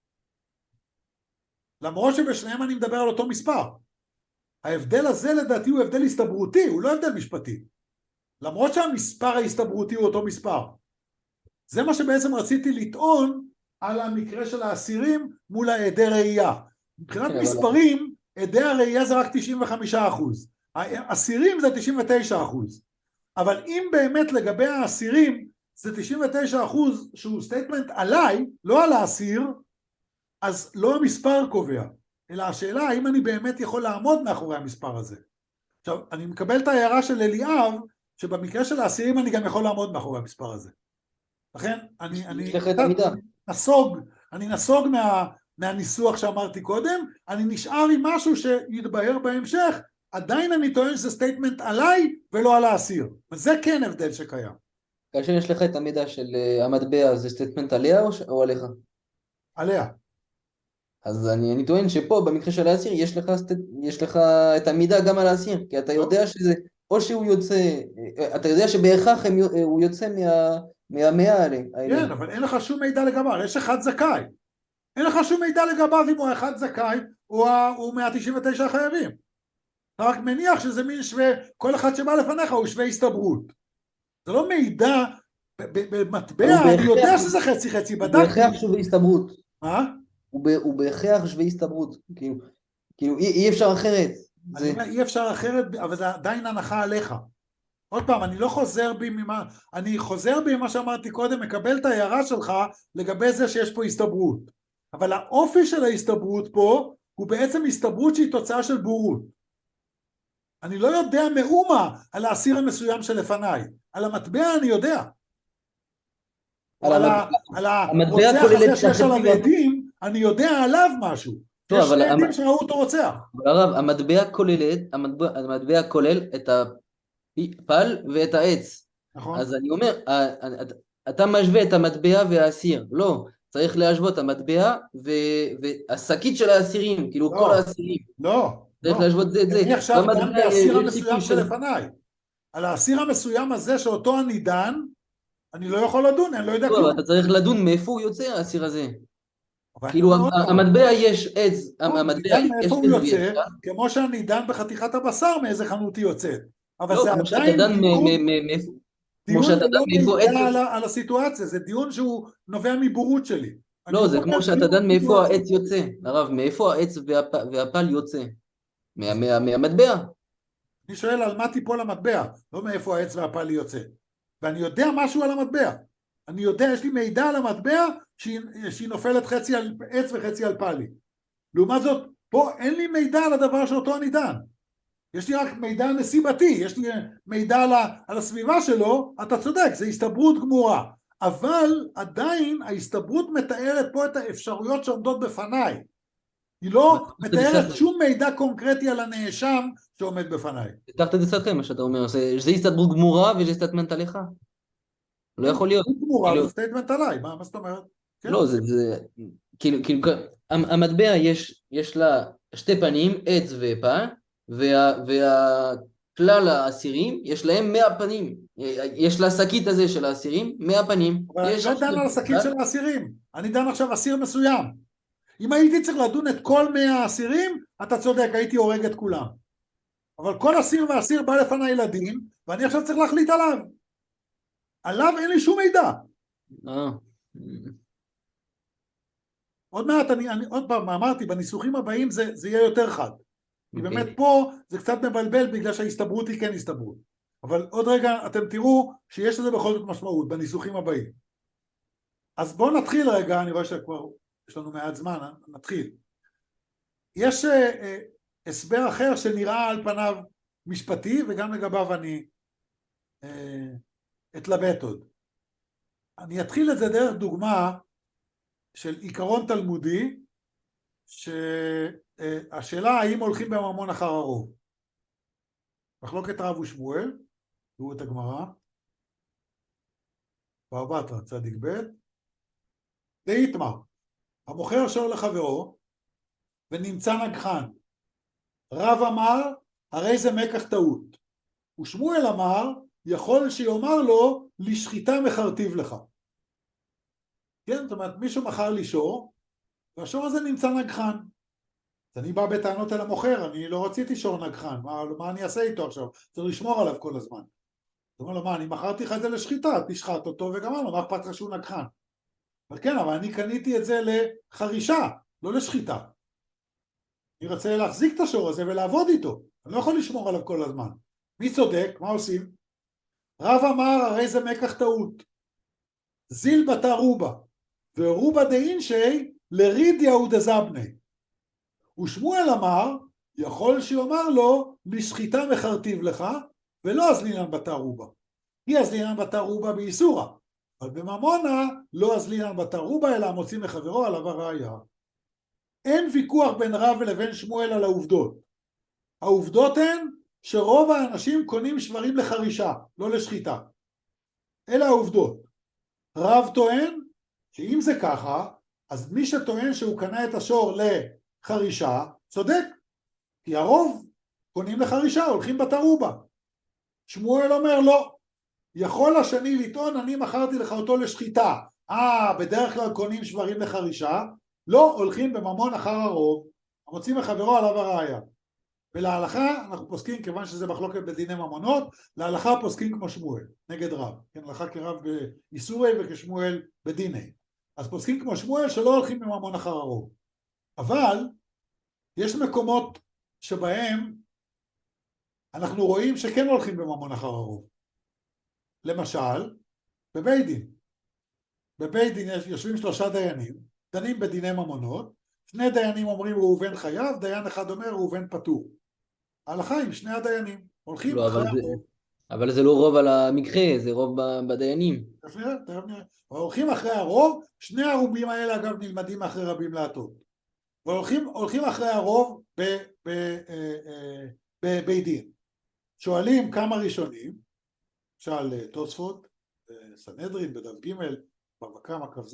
למרות שבשניהם אני מדבר על אותו מספר. ההבדל הזה לדעתי הוא הבדל הסתברותי, הוא לא הבדל משפטי. למרות שהמספר ההסתברותי הוא אותו מספר. זה מה שבעצם רציתי לטעון על המקרה של האסירים מול העדי ראייה. מבחינת מספרים, עדי הראייה זה רק תשעים וחמישה אחוז. האסירים זה תשעים ותשעה אחוז. אבל אם באמת לגבי האסירים זה תשעים ותשעה אחוז שהוא סטייטמנט עליי, לא על האסיר, אז לא המספר קובע, אלא השאלה האם אני באמת יכול לעמוד מאחורי המספר הזה. עכשיו, אני מקבל את ההערה של אליאב, שבמקרה של האסירים אני גם יכול לעמוד מאחורי המספר הזה. לכן, אני, אני, אני נסוג, אני נסוג מה, מהניסוח שאמרתי קודם, אני נשאר עם משהו שיתבהר בהמשך, עדיין אני טוען שזה סטייטמנט עליי ולא על האסיר. וזה כן הבדל שקיים. כאשר יש לך את המידע של המטבע, זה סטייטמנט עליה או, או עליך? עליה. אז אני, אני טוען שפה במקרה של האסיר יש לך, יש לך את המידע גם על האסיר, כי אתה יודע שזה, או שהוא יוצא, אתה יודע שבהכרח הם, הוא יוצא מה, מהמאה האלה. כן, אבל אין לך שום מידע לגביו, יש אחד זכאי. אין לך שום מידע לגביו אם הוא אחד זכאי, או הוא מאה תשעים ותשע חייבים. אתה רק מניח שזה מין שווה, כל אחד שבא לפניך הוא שווה הסתברות. זה לא מידע, במטבע, אני יודע שזה חצי חצי, בדקתי. הוא בהכרח שווה הסתברות. מה? הוא בהכרח שווה הסתברות. כאילו, כאילו אי אפשר אחרת. אני אומר, אי אפשר אחרת, אבל זה עדיין הנחה עליך. עוד פעם, אני לא חוזר בי ממה, אני חוזר בי ממה שאמרתי קודם, מקבל את ההערה שלך לגבי זה שיש פה הסתברות. אבל האופי של ההסתברות פה, הוא בעצם הסתברות שהיא תוצאה של בורות. אני לא יודע מאומה על האסיר המסוים שלפניי. על המטבע אני יודע. על הרוצח הזה שיש עליו עדים, אני יודע עליו משהו. יש שני עדים שראו אותו רוצח. הרב, המטבע כולל, המטבע כולל את הפל ואת העץ. נכון. אז אני אומר, אתה משווה את המטבע והאסיר. לא, צריך להשוות המטבע והשקית של האסירים, כאילו כל האסירים. לא. צריך להשוות את זה. אני עכשיו גם באסיר המסוים שלפניי. על האסיר המסוים הזה שאותו אני דן, אני לא יכול לדון, אני לא יודע כלום. אתה צריך לדון מאיפה הוא יוצא האסיר הזה. כאילו המטבע יש עץ, המטבע יש מאיפה הוא יוצא, כמו שאני דן בחתיכת הבשר מאיזה חנות היא יוצאת. אבל זה עדיין דיון לא מידע על הסיטואציה, זה דיון שהוא נובע מבורות שלי. לא, זה כמו שאתה דן מאיפה העץ יוצא, הרב, מאיפה העץ והפל יוצא? מהמטבע. אני שואל על מה טיפול המטבע, לא מאיפה העץ והפל יוצא. ואני יודע משהו על המטבע. אני יודע, יש לי מידע על המטבע שהיא, שהיא נופלת חצי על עץ וחצי על פלי. לעומת זאת, פה אין לי מידע על הדבר שאותו אני דן. יש לי רק מידע נסיבתי, יש לי מידע על, על הסביבה שלו, אתה צודק, זה הסתברות גמורה. אבל עדיין ההסתברות מתארת פה את האפשרויות שעומדות בפניי. היא לא מתארת שום מידע קונקרטי על הנאשם שעומד בפניי. תחת דסתכם, מה שאתה אומר, שזה הסתברות גמורה וזה סטטמנט עליך? לא יכול להיות. גמורה זה סטטמנט עליי, מה זאת אומרת? לא, זה, כאילו, כאילו, המטבע יש לה שתי פנים, עץ ופה, והכלל האסירים יש להם מאה פנים. יש לה שקית הזה של האסירים, מאה פנים. אבל אני לא דן על השקית של האסירים, אני דן עכשיו אסיר מסוים. אם הייתי צריך לדון את כל מאה האסירים, אתה צודק, הייתי הורג את כולם. אבל כל אסיר ואסיר בא לפני לדין, ואני עכשיו צריך להחליט עליו. עליו אין לי שום מידע. אה. עוד מעט, אני, אני עוד פעם אמרתי, בניסוחים הבאים זה, זה יהיה יותר חד. כי באמת פה זה קצת מבלבל בגלל שההסתברות היא כן הסתברות. אבל עוד רגע אתם תראו שיש לזה בכל זאת משמעות בניסוחים הבאים. אז בואו נתחיל רגע, אני רואה שכבר יש לנו מעט זמן, נתחיל. יש אה, הסבר אחר שנראה על פניו משפטי, וגם לגביו אני אה, אתלבט עוד. אני אתחיל את זה דרך דוגמה של עיקרון תלמודי, שהשאלה האם הולכים בממון אחר הרוב. מחלוקת רב ושמואל, תראו את הגמרא, בבא בתרא צדיק ב', דאיתמר, המוכר שואל לחברו, ונמצא נגחן. רב אמר, הרי זה מקח טעות. ושמואל אמר, יכול שיאמר לו, לשחיטה מחרטיב לך. כן, זאת אומרת, מישהו מכר לי שור, והשור הזה נמצא נגחן. אז אני בא בטענות אל המוכר, אני לא רציתי שור נגחן, מה, מה אני אעשה איתו עכשיו? צריך לשמור עליו כל הזמן. זאת אומרת לו, מה, אני מכרתי לך את זה לשחיטה, תשחט אותו וגמרנו, מה אכפת לך שהוא נגחן? אבל כן, אבל אני קניתי את זה לחרישה, לא לשחיטה. אני רוצה להחזיק את השור הזה ולעבוד איתו, אני לא יכול לשמור עליו כל הזמן. מי צודק? מה עושים? רב אמר, הרי זה מקח טעות. זיל בתא רובה, ורובה דאינשי לרידיה ודזבני. ושמואל אמר, יכול שיאמר לו, לשחיטה מחרטיב לך, ולא אזלינן בתא רובה. היא אזלינן בתא רובה באיסורה, אבל בממונה לא אזלינן בתא רובה, אלא מוצאים לחברו עליו הראיה. אין ויכוח בין רב לבין שמואל על העובדות. העובדות הן שרוב האנשים קונים שברים לחרישה, לא לשחיטה. אלה העובדות. רב טוען שאם זה ככה, אז מי שטוען שהוא קנה את השור לחרישה, צודק. כי הרוב קונים לחרישה, הולכים בתא רובה. שמואל אומר לא. יכול השני לטעון, אני מכרתי לך אותו לשחיטה. אה, בדרך כלל קונים שברים לחרישה, לא הולכים בממון אחר הרוב, המוצאים מחברו עליו הראיה. ולהלכה אנחנו פוסקים, כיוון שזה מחלוקת בדיני ממונות, להלכה פוסקים כמו שמואל, נגד רב. כן, הלכה כרב באיסורי וכשמואל בדיני. אז פוסקים כמו שמואל שלא הולכים בממון אחר הרוב. אבל יש מקומות שבהם אנחנו רואים שכן הולכים בממון אחר הרוב. למשל, בבית דין. בבית דין יושבים שלושה דיינים, דנים בדיני ממונות, שני דיינים אומרים ראובן חייב, דיין אחד אומר ראובן פטור. ההלכה עם שני הדיינים, הולכים לא, אחרי אבל, הרוב. זה, אבל זה לא רוב על המקרה, זה רוב בדיינים. תכף נראה, תכף נראה. הולכים אחרי הרוב, שני הרובים האלה אגב נלמדים אחרי רבים להטות. והולכים הולכים אחרי הרוב בבית דין. שואלים כמה ראשונים, למשל תוספות, סנהדרין, בדף ג' בבא קמא כ"ז,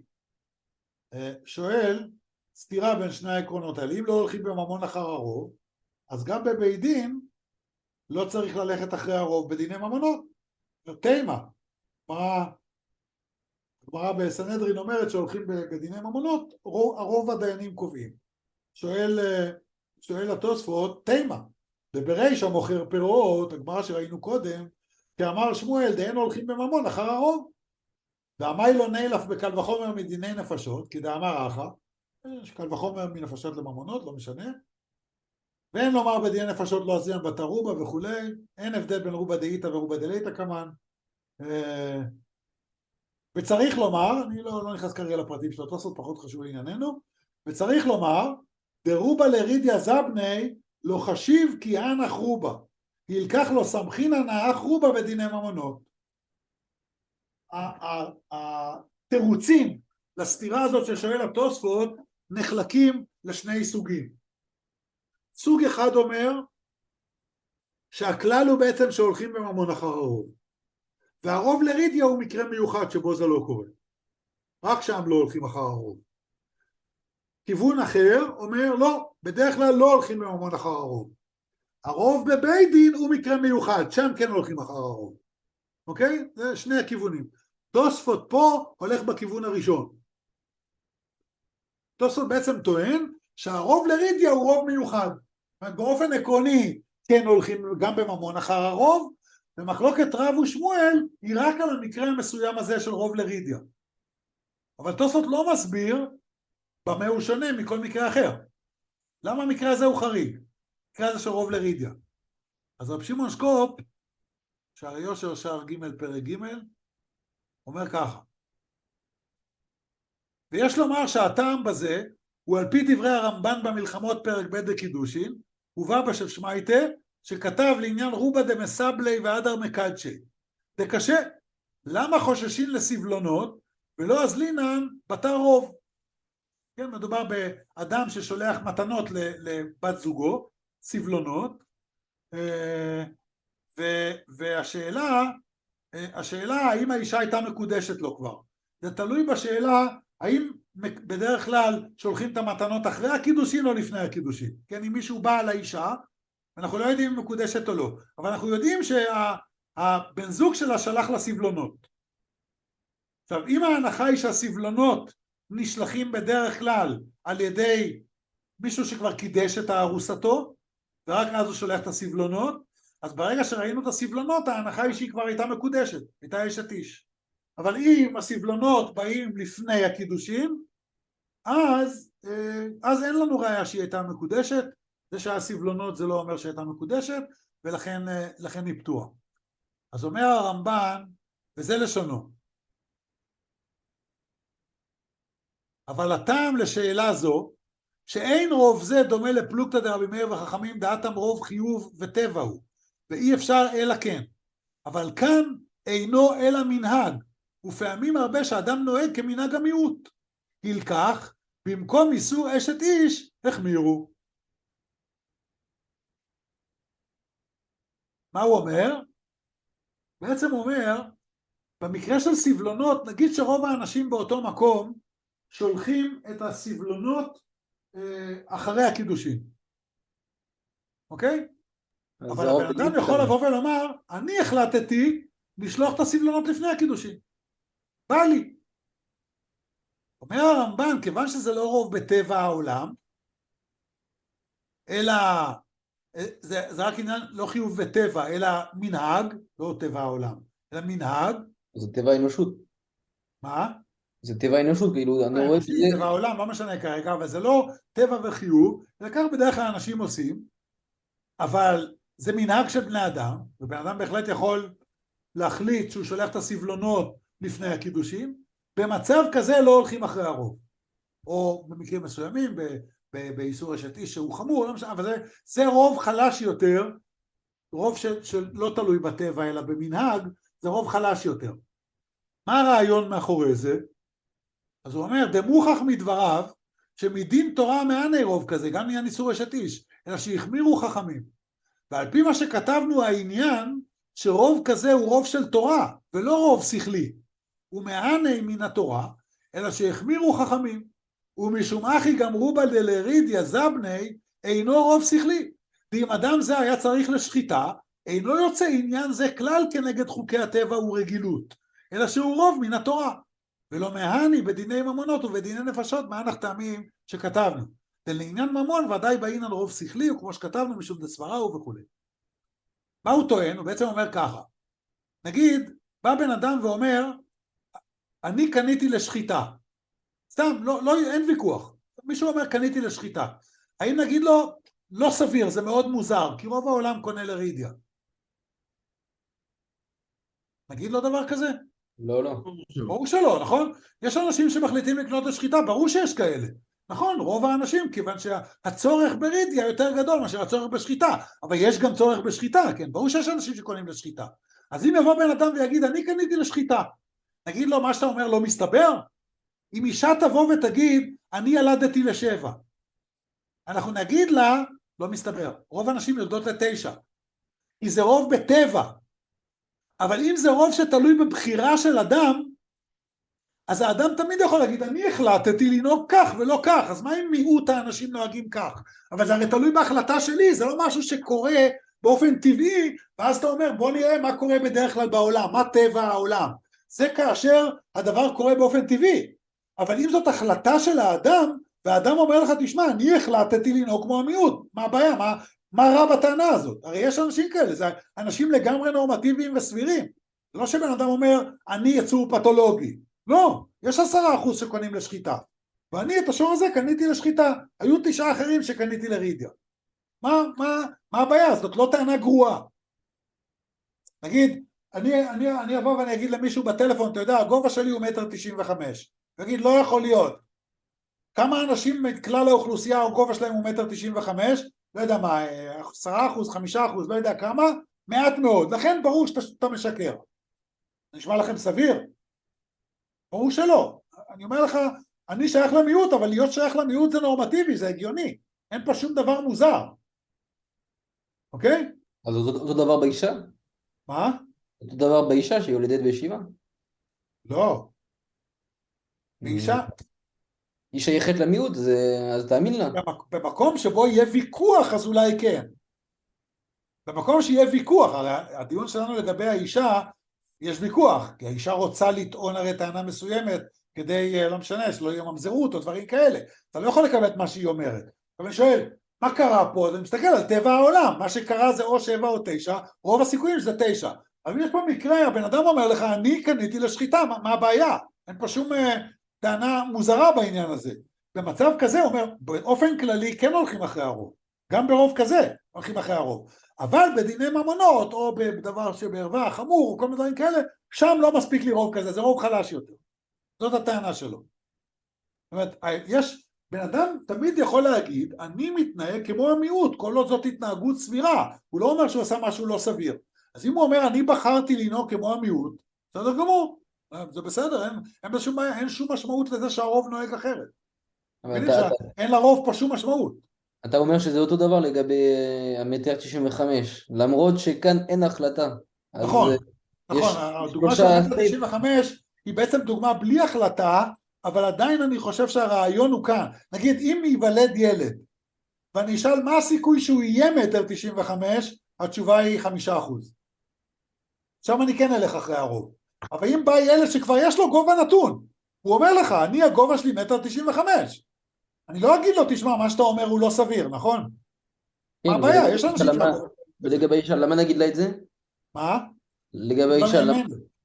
שואל סתירה בין שני העקרונות האלה. אם לא הולכים בממון אחר הרוב, אז גם בבית דין לא צריך ללכת אחרי הרוב בדיני ממונות. תימה, הגמרא בסנהדרין אומרת שהולכים בדיני ממונות, הרוב הדיינים קובעים. שואל, שואל התוספות, תימה, ובריש המוכר פירות, הגמרא שראינו קודם, כאמר שמואל, דיין הולכים בממון אחר הרוב. ואמי לא נאלף בקל וחומר מדיני נפשות, כי דאמר אחא, קל וחומר מנפשות לממונות, לא משנה. ואין לומר בדיני נפשות לא אזלינן בתא רובה וכולי, אין הבדל בין רובה דאיתא ורובה דלייתא כמן. וצריך לומר, אני לא, לא נכנס כרגע לפרטים של התוספות, פחות חשוב לענייננו, וצריך לומר, דרובה לרידיה זבני לא חשיב כי אנח רובה, ילקח לו סמכינא נאח רובה בדיני ממונות. התירוצים לסתירה הזאת ששואל התוספות נחלקים לשני סוגים. סוג אחד אומר שהכלל הוא בעצם שהולכים בממון אחר הרוב, והרוב לרידיה הוא מקרה מיוחד שבו זה לא קורה, רק שם לא הולכים אחר הרוב. כיוון אחר אומר לא, בדרך כלל לא הולכים בממון אחר הרוב, הרוב בבית דין הוא מקרה מיוחד, שם כן הולכים אחר הרוב. אוקיי? זה שני הכיוונים. תוספות פה הולך בכיוון הראשון. תוספות בעצם טוען שהרוב לרידיה הוא רוב מיוחד. באופן עקרוני כן הולכים גם בממון אחר הרוב, ומחלוקת רב ושמואל היא רק על המקרה המסוים הזה של רוב לרידיה. אבל תוספות לא מסביר במה הוא שונה מכל מקרה אחר. למה המקרה הזה הוא חריג? המקרה הזה של רוב לרידיה. אז רב שמעון שקופ, שער יושר שער ג' פרק ג', אומר ככה: ויש לומר שהטעם בזה הוא על פי דברי הרמב"ן במלחמות פרק ב' בקידושין, ובא בשל שמייטה, שכתב לעניין רובה דמסבלי והדר מקדשי. זה קשה. למה חוששים לסבלונות ולא אזלינן בתר רוב? כן, מדובר באדם ששולח מתנות לבת זוגו, סבלונות, והשאלה, השאלה האם האישה הייתה מקודשת לו כבר. זה תלוי בשאלה האם בדרך כלל שולחים את המתנות אחרי הקידושין או לפני הקידושין. כן, אם מישהו בא על האישה, אנחנו לא יודעים אם מקודשת או לא, אבל אנחנו יודעים שהבן זוג שלה שלח לה סבלונות. עכשיו, אם ההנחה היא שהסבלונות נשלחים בדרך כלל על ידי מישהו שכבר קידש את הארוסתו, ורק אז הוא שולח את הסבלונות, אז ברגע שראינו את הסבלונות, ההנחה היא שהיא כבר הייתה מקודשת, הייתה אשת איש. אבל אם הסבלונות באים לפני הקידושין, אז, אז אין לנו ראיה שהיא הייתה מקודשת, זה שהסבלונות זה לא אומר שהיא הייתה מקודשת, ולכן לכן היא פתועה. אז אומר הרמב"ן, וזה לשונו, אבל הטעם לשאלה זו, שאין רוב זה דומה לפלוגתא דרבי מאיר וחכמים דעתם רוב חיוב וטבע הוא, ואי אפשר אלא כן. אבל כאן אינו אלא מנהג, ופעמים הרבה שאדם נוהג כמנהג המיעוט. הלקח, במקום איסור אשת איש, החמירו. מה הוא אומר? בעצם הוא אומר, במקרה של סבלונות, נגיד שרוב האנשים באותו מקום, שולחים את הסבלונות אחרי הקידושין. אוקיי? אבל הבן אדם יכול לבוא ולומר, אני החלטתי לשלוח את הסבלונות לפני הקידושין. בא לי. אומר הרמב"ן, כיוון שזה לא רוב בטבע העולם, אלא, זה, זה רק עניין לא חיוב בטבע, אלא מנהג, לא טבע העולם, אלא מנהג. זה טבע אנושות. מה? זה טבע אנושות, כאילו, אני רואה שזה... טבע העולם, לא משנה כרגע, אבל זה לא טבע וחיוב, זה כך בדרך כלל אנשים עושים, אבל זה מנהג של בני אדם, ובן אדם בהחלט יכול להחליט שהוא שולח את הסבלונות לפני הקידושים, במצב כזה לא הולכים אחרי הרוב, או במקרים מסוימים, באיסור אשת איש שהוא חמור, לא משנה, אבל זה, זה רוב חלש יותר, רוב של, שלא תלוי בטבע אלא במנהג, זה רוב חלש יותר. מה הרעיון מאחורי זה? אז הוא אומר, דמוכח מדבריו, שמדין תורה מעני רוב כזה, גם עניין איסור אשת איש, אלא שהחמירו חכמים. ועל פי מה שכתבנו העניין, שרוב כזה הוא רוב של תורה, ולא רוב שכלי. הוא מעני מן התורה, אלא שהחמירו חכמים. ומשום אחי גמרו בה דלרידיה זבני, אינו רוב שכלי. ואם אדם זה היה צריך לשחיטה, אינו יוצא עניין זה כלל כנגד חוקי הטבע ורגילות, אלא שהוא רוב מן התורה. ולא מהני בדיני ממונות ובדיני נפשות מהנח טעמים שכתבנו. ולעניין ממון ודאי באין על רוב שכלי, וכמו שכתבנו משום דסברה וכו'. מה הוא טוען? הוא בעצם אומר ככה. נגיד, בא בן אדם ואומר, אני קניתי לשחיטה. סתם, לא, לא, אין ויכוח. מישהו אומר, קניתי לשחיטה. האם נגיד לו, לא סביר, זה מאוד מוזר, כי רוב העולם קונה לרידיה. נגיד לו דבר כזה? לא, לא. ברור שלא, נכון? יש אנשים שמחליטים לקנות לשחיטה, ברור שיש כאלה. נכון, רוב האנשים, כיוון שהצורך ברידיה יותר גדול מאשר הצורך בשחיטה, אבל יש גם צורך בשחיטה, כן? ברור שיש אנשים שקונים לשחיטה. אז אם יבוא בן אדם ויגיד, אני קניתי לשחיטה, נגיד לו מה שאתה אומר לא מסתבר? אם אישה תבוא ותגיד, אני ילדתי לשבע, אנחנו נגיד לה, לא מסתבר. רוב האנשים יודעות לתשע, כי זה רוב בטבע. אבל אם זה רוב שתלוי בבחירה של אדם, אז האדם תמיד יכול להגיד, אני החלטתי לנהוג כך ולא כך, אז מה אם מיעוט האנשים נוהגים כך? אבל זה הרי תלוי בהחלטה שלי, זה לא משהו שקורה באופן טבעי, ואז אתה אומר, בוא נראה מה קורה בדרך כלל בעולם, מה טבע העולם. זה כאשר הדבר קורה באופן טבעי. אבל אם זאת החלטה של האדם, והאדם אומר לך, תשמע, אני החלטתי לנהוג כמו המיעוט, מה הבעיה? מה, מה רע בטענה הזאת? הרי יש אנשים כאלה, זה אנשים לגמרי נורמטיביים וסבירים. זה לא שבן אדם אומר, אני יצור פתולוגי. לא, יש עשרה אחוז שקונים לשחיטה. ואני את השור הזה קניתי לשחיטה. היו תשעה אחרים שקניתי לרידיה. מה, מה, מה הבעיה? זאת לא טענה גרועה. נגיד, אני, אני, אני אבוא ואני אגיד למישהו בטלפון, אתה יודע, הגובה שלי הוא מטר תשעים וחמש. תגיד, לא יכול להיות. כמה אנשים מכלל האוכלוסייה, הגובה שלהם הוא מטר תשעים וחמש? לא יודע מה, עשרה אחוז, חמישה אחוז, לא יודע כמה, מעט מאוד. לכן ברור שאתה משקר. נשמע לכם סביר? ברור שלא. אני אומר לך, אני שייך למיעוט, אבל להיות שייך למיעוט זה נורמטיבי, זה הגיוני. אין פה שום דבר מוזר. אוקיי? אז אותו, אותו דבר באישה? מה? אותו דבר באישה שיולדת בישיבה? לא. באישה? היא שייכת למיעוט, זה... אז תאמין לה. במקום שבו יהיה ויכוח, אז אולי כן. במקום שיהיה ויכוח, הרי הדיון שלנו לגבי האישה, יש ויכוח, כי האישה רוצה לטעון הרי טענה מסוימת, כדי, לא משנה, שלא יהיה ממזרות או דברים כאלה. אתה לא יכול לקבל את מה שהיא אומרת. אבל אני שואל, מה קרה פה? אני מסתכל על טבע העולם, מה שקרה זה או שבע או תשע, רוב הסיכויים שזה תשע. אבל יש פה מקרה, הבן אדם אומר לך, אני קניתי לשחיטה, מה, מה הבעיה? אין פה שום uh, טענה מוזרה בעניין הזה. במצב כזה, הוא אומר, באופן כללי כן הולכים אחרי הרוב. גם ברוב כזה הולכים אחרי הרוב. אבל בדיני ממונות, או בדבר שבערווה חמור, או כל מיני דברים כאלה, שם לא מספיק לי רוב כזה, זה רוב חלש יותר. זאת הטענה שלו. זאת אומרת, יש, בן אדם תמיד יכול להגיד, אני מתנהג כמו המיעוט, כל עוד זאת התנהגות סבירה, הוא לא אומר שהוא עשה משהו לא סביר. אז אם הוא אומר, אני בחרתי לנהוג כמו המיעוט, בסדר גמור, זה בסדר, אין, אין, בשום, אין שום משמעות לזה שהרוב נוהג אחרת. אתה, אין לרוב פה שום משמעות. אתה אומר שזה אותו דבר לגבי המטר תשעים וחמש, למרות שכאן אין החלטה. נכון, נכון, הדוגמה של המטר תשעים וחמש היא בעצם דוגמה בלי החלטה, אבל עדיין אני חושב שהרעיון הוא כאן. נגיד, אם ייוולד ילד, ואני אשאל מה הסיכוי שהוא יהיה מטר תשעים וחמש, התשובה היא חמישה אחוז. עכשיו אני כן אלך אחרי הרוב. אבל אם בא ילד שכבר יש לו גובה נתון, הוא אומר לך, אני הגובה שלי מטר תשעים וחמש. אני לא אגיד לו, תשמע, מה שאתה אומר הוא לא סביר, נכון? מה הבעיה? יש אנשים שלמה... ולגבי אישה, למה נגיד לה את זה? מה? לגבי אישה, למה?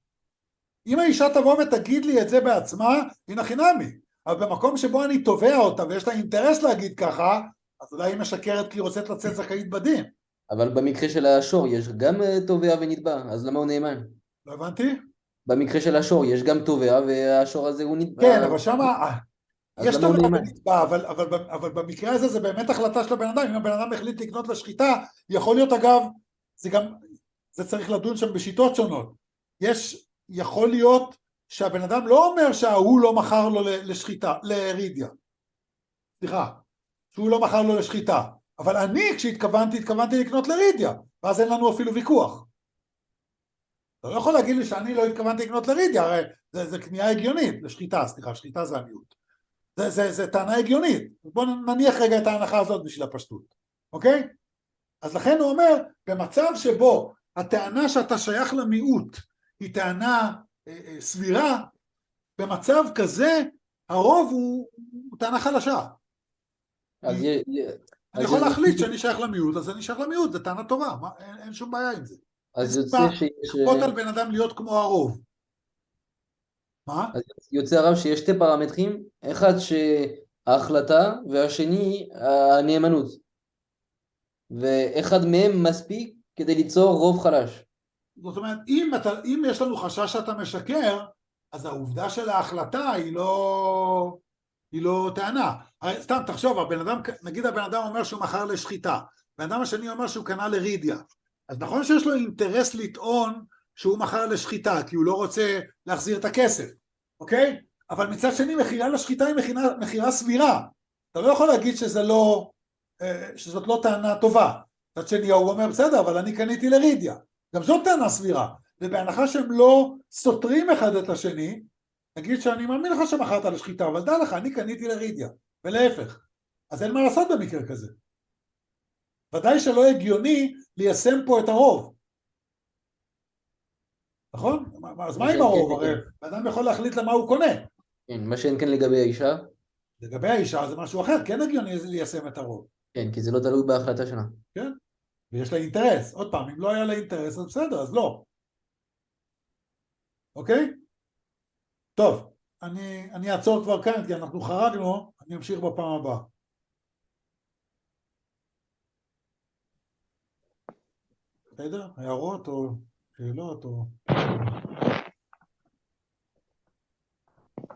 אם האישה תבוא ותגיד לי את זה בעצמה, הנה חינמי. אבל במקום שבו אני תובע אותה, ויש לה אינטרס להגיד ככה, אז אולי היא משקרת כי היא רוצה לצאת זכאית בדין. אבל במקרה של השור יש גם תובע ונתבע, אז למה הוא נאמן? לא הבנתי? במקרה של השור יש גם תובע, והשור הזה הוא נתבע. כן, אבל שמה... יש תובע ונתבע, אבל, אבל, אבל במקרה הזה זה באמת החלטה של הבן אדם. אם הבן אדם החליט לקנות לשחיטה, יכול להיות אגב, זה גם, זה צריך לדון שם בשיטות שונות. יש, יכול להיות שהבן אדם לא אומר שההוא לא מכר לו לשחיטה, לרידיה. סליחה, שהוא לא מכר לו לשחיטה. אבל אני, כשהתכוונתי, התכוונתי לקנות לרידיה, ואז אין לנו אפילו ויכוח. אתה לא יכול להגיד לי שאני לא התכוונתי לקנות לרידיה, הרי זה, זה קנייה הגיונית, לשחיטה, סליחה, שחיטה זה המיעוט. זה, זה, זה טענה הגיונית. בואו נניח רגע את ההנחה הזאת בשביל הפשטות. אוקיי? אז לכן הוא אומר, במצב שבו הטענה שאתה שייך למיעוט היא טענה אה, אה, סבירה, במצב כזה הרוב הוא, הוא טענה חלשה. אז אני, י... אני יכול להחליט שאני שייך למיעוט, אז אני שייך למיעוט, זה טענה טובה, מה, אין, אין שום בעיה עם זה. אז יוצא שיש... לכפות על בן אדם להיות כמו הרוב. מה? אז יוצא הרב שיש שתי פרמטרים, אחד שההחלטה והשני הנאמנות. ואחד מהם מספיק כדי ליצור רוב חלש. זאת אומרת, אם, אתה, אם יש לנו חשש שאתה משקר, אז העובדה של ההחלטה היא לא, היא לא טענה. סתם, תחשוב, הבן אדם, נגיד הבן אדם אומר שהוא מכר לשחיטה, הבן אדם השני אומר שהוא קנה לרידיה. אז נכון שיש לו אינטרס לטעון שהוא מכר לשחיטה, כי הוא לא רוצה להחזיר את הכסף, אוקיי? אבל מצד שני, מחירה לשחיטה היא מחירה, מחירה סבירה. אתה לא יכול להגיד שזה לא, שזאת לא טענה טובה. מצד שני, הוא אומר, בסדר, אבל אני קניתי לרידיה. גם זאת טענה סבירה. ובהנחה שהם לא סותרים אחד את השני, נגיד שאני מאמין לך שמכרת לשחיטה, אבל דע לך, אני קניתי לרידיה, ולהפך. אז אין מה לעשות במקרה כזה. ודאי שלא הגיוני ליישם פה את הרוב. נכון? אז מה עם הרוב? הרי אדם יכול להחליט למה הוא קונה. כן, מה שאין כן לגבי האישה. לגבי האישה זה משהו אחר, כן הגיוני ליישם את הרוב. כן, כי זה לא תלוי בהחלטה שלה. כן? ויש לה אינטרס. עוד פעם, אם לא היה לה אינטרס, אז בסדר, אז לא. אוקיי? טוב, אני, אני אעצור כבר כאן, כי אנחנו חרגנו, אני אמשיך בפעם הבאה. בסדר? הערות או שאלות או...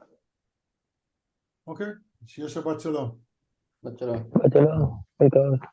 אוקיי, שיהיה שבת שלום. בת שלום. שבת שלום, להתראות.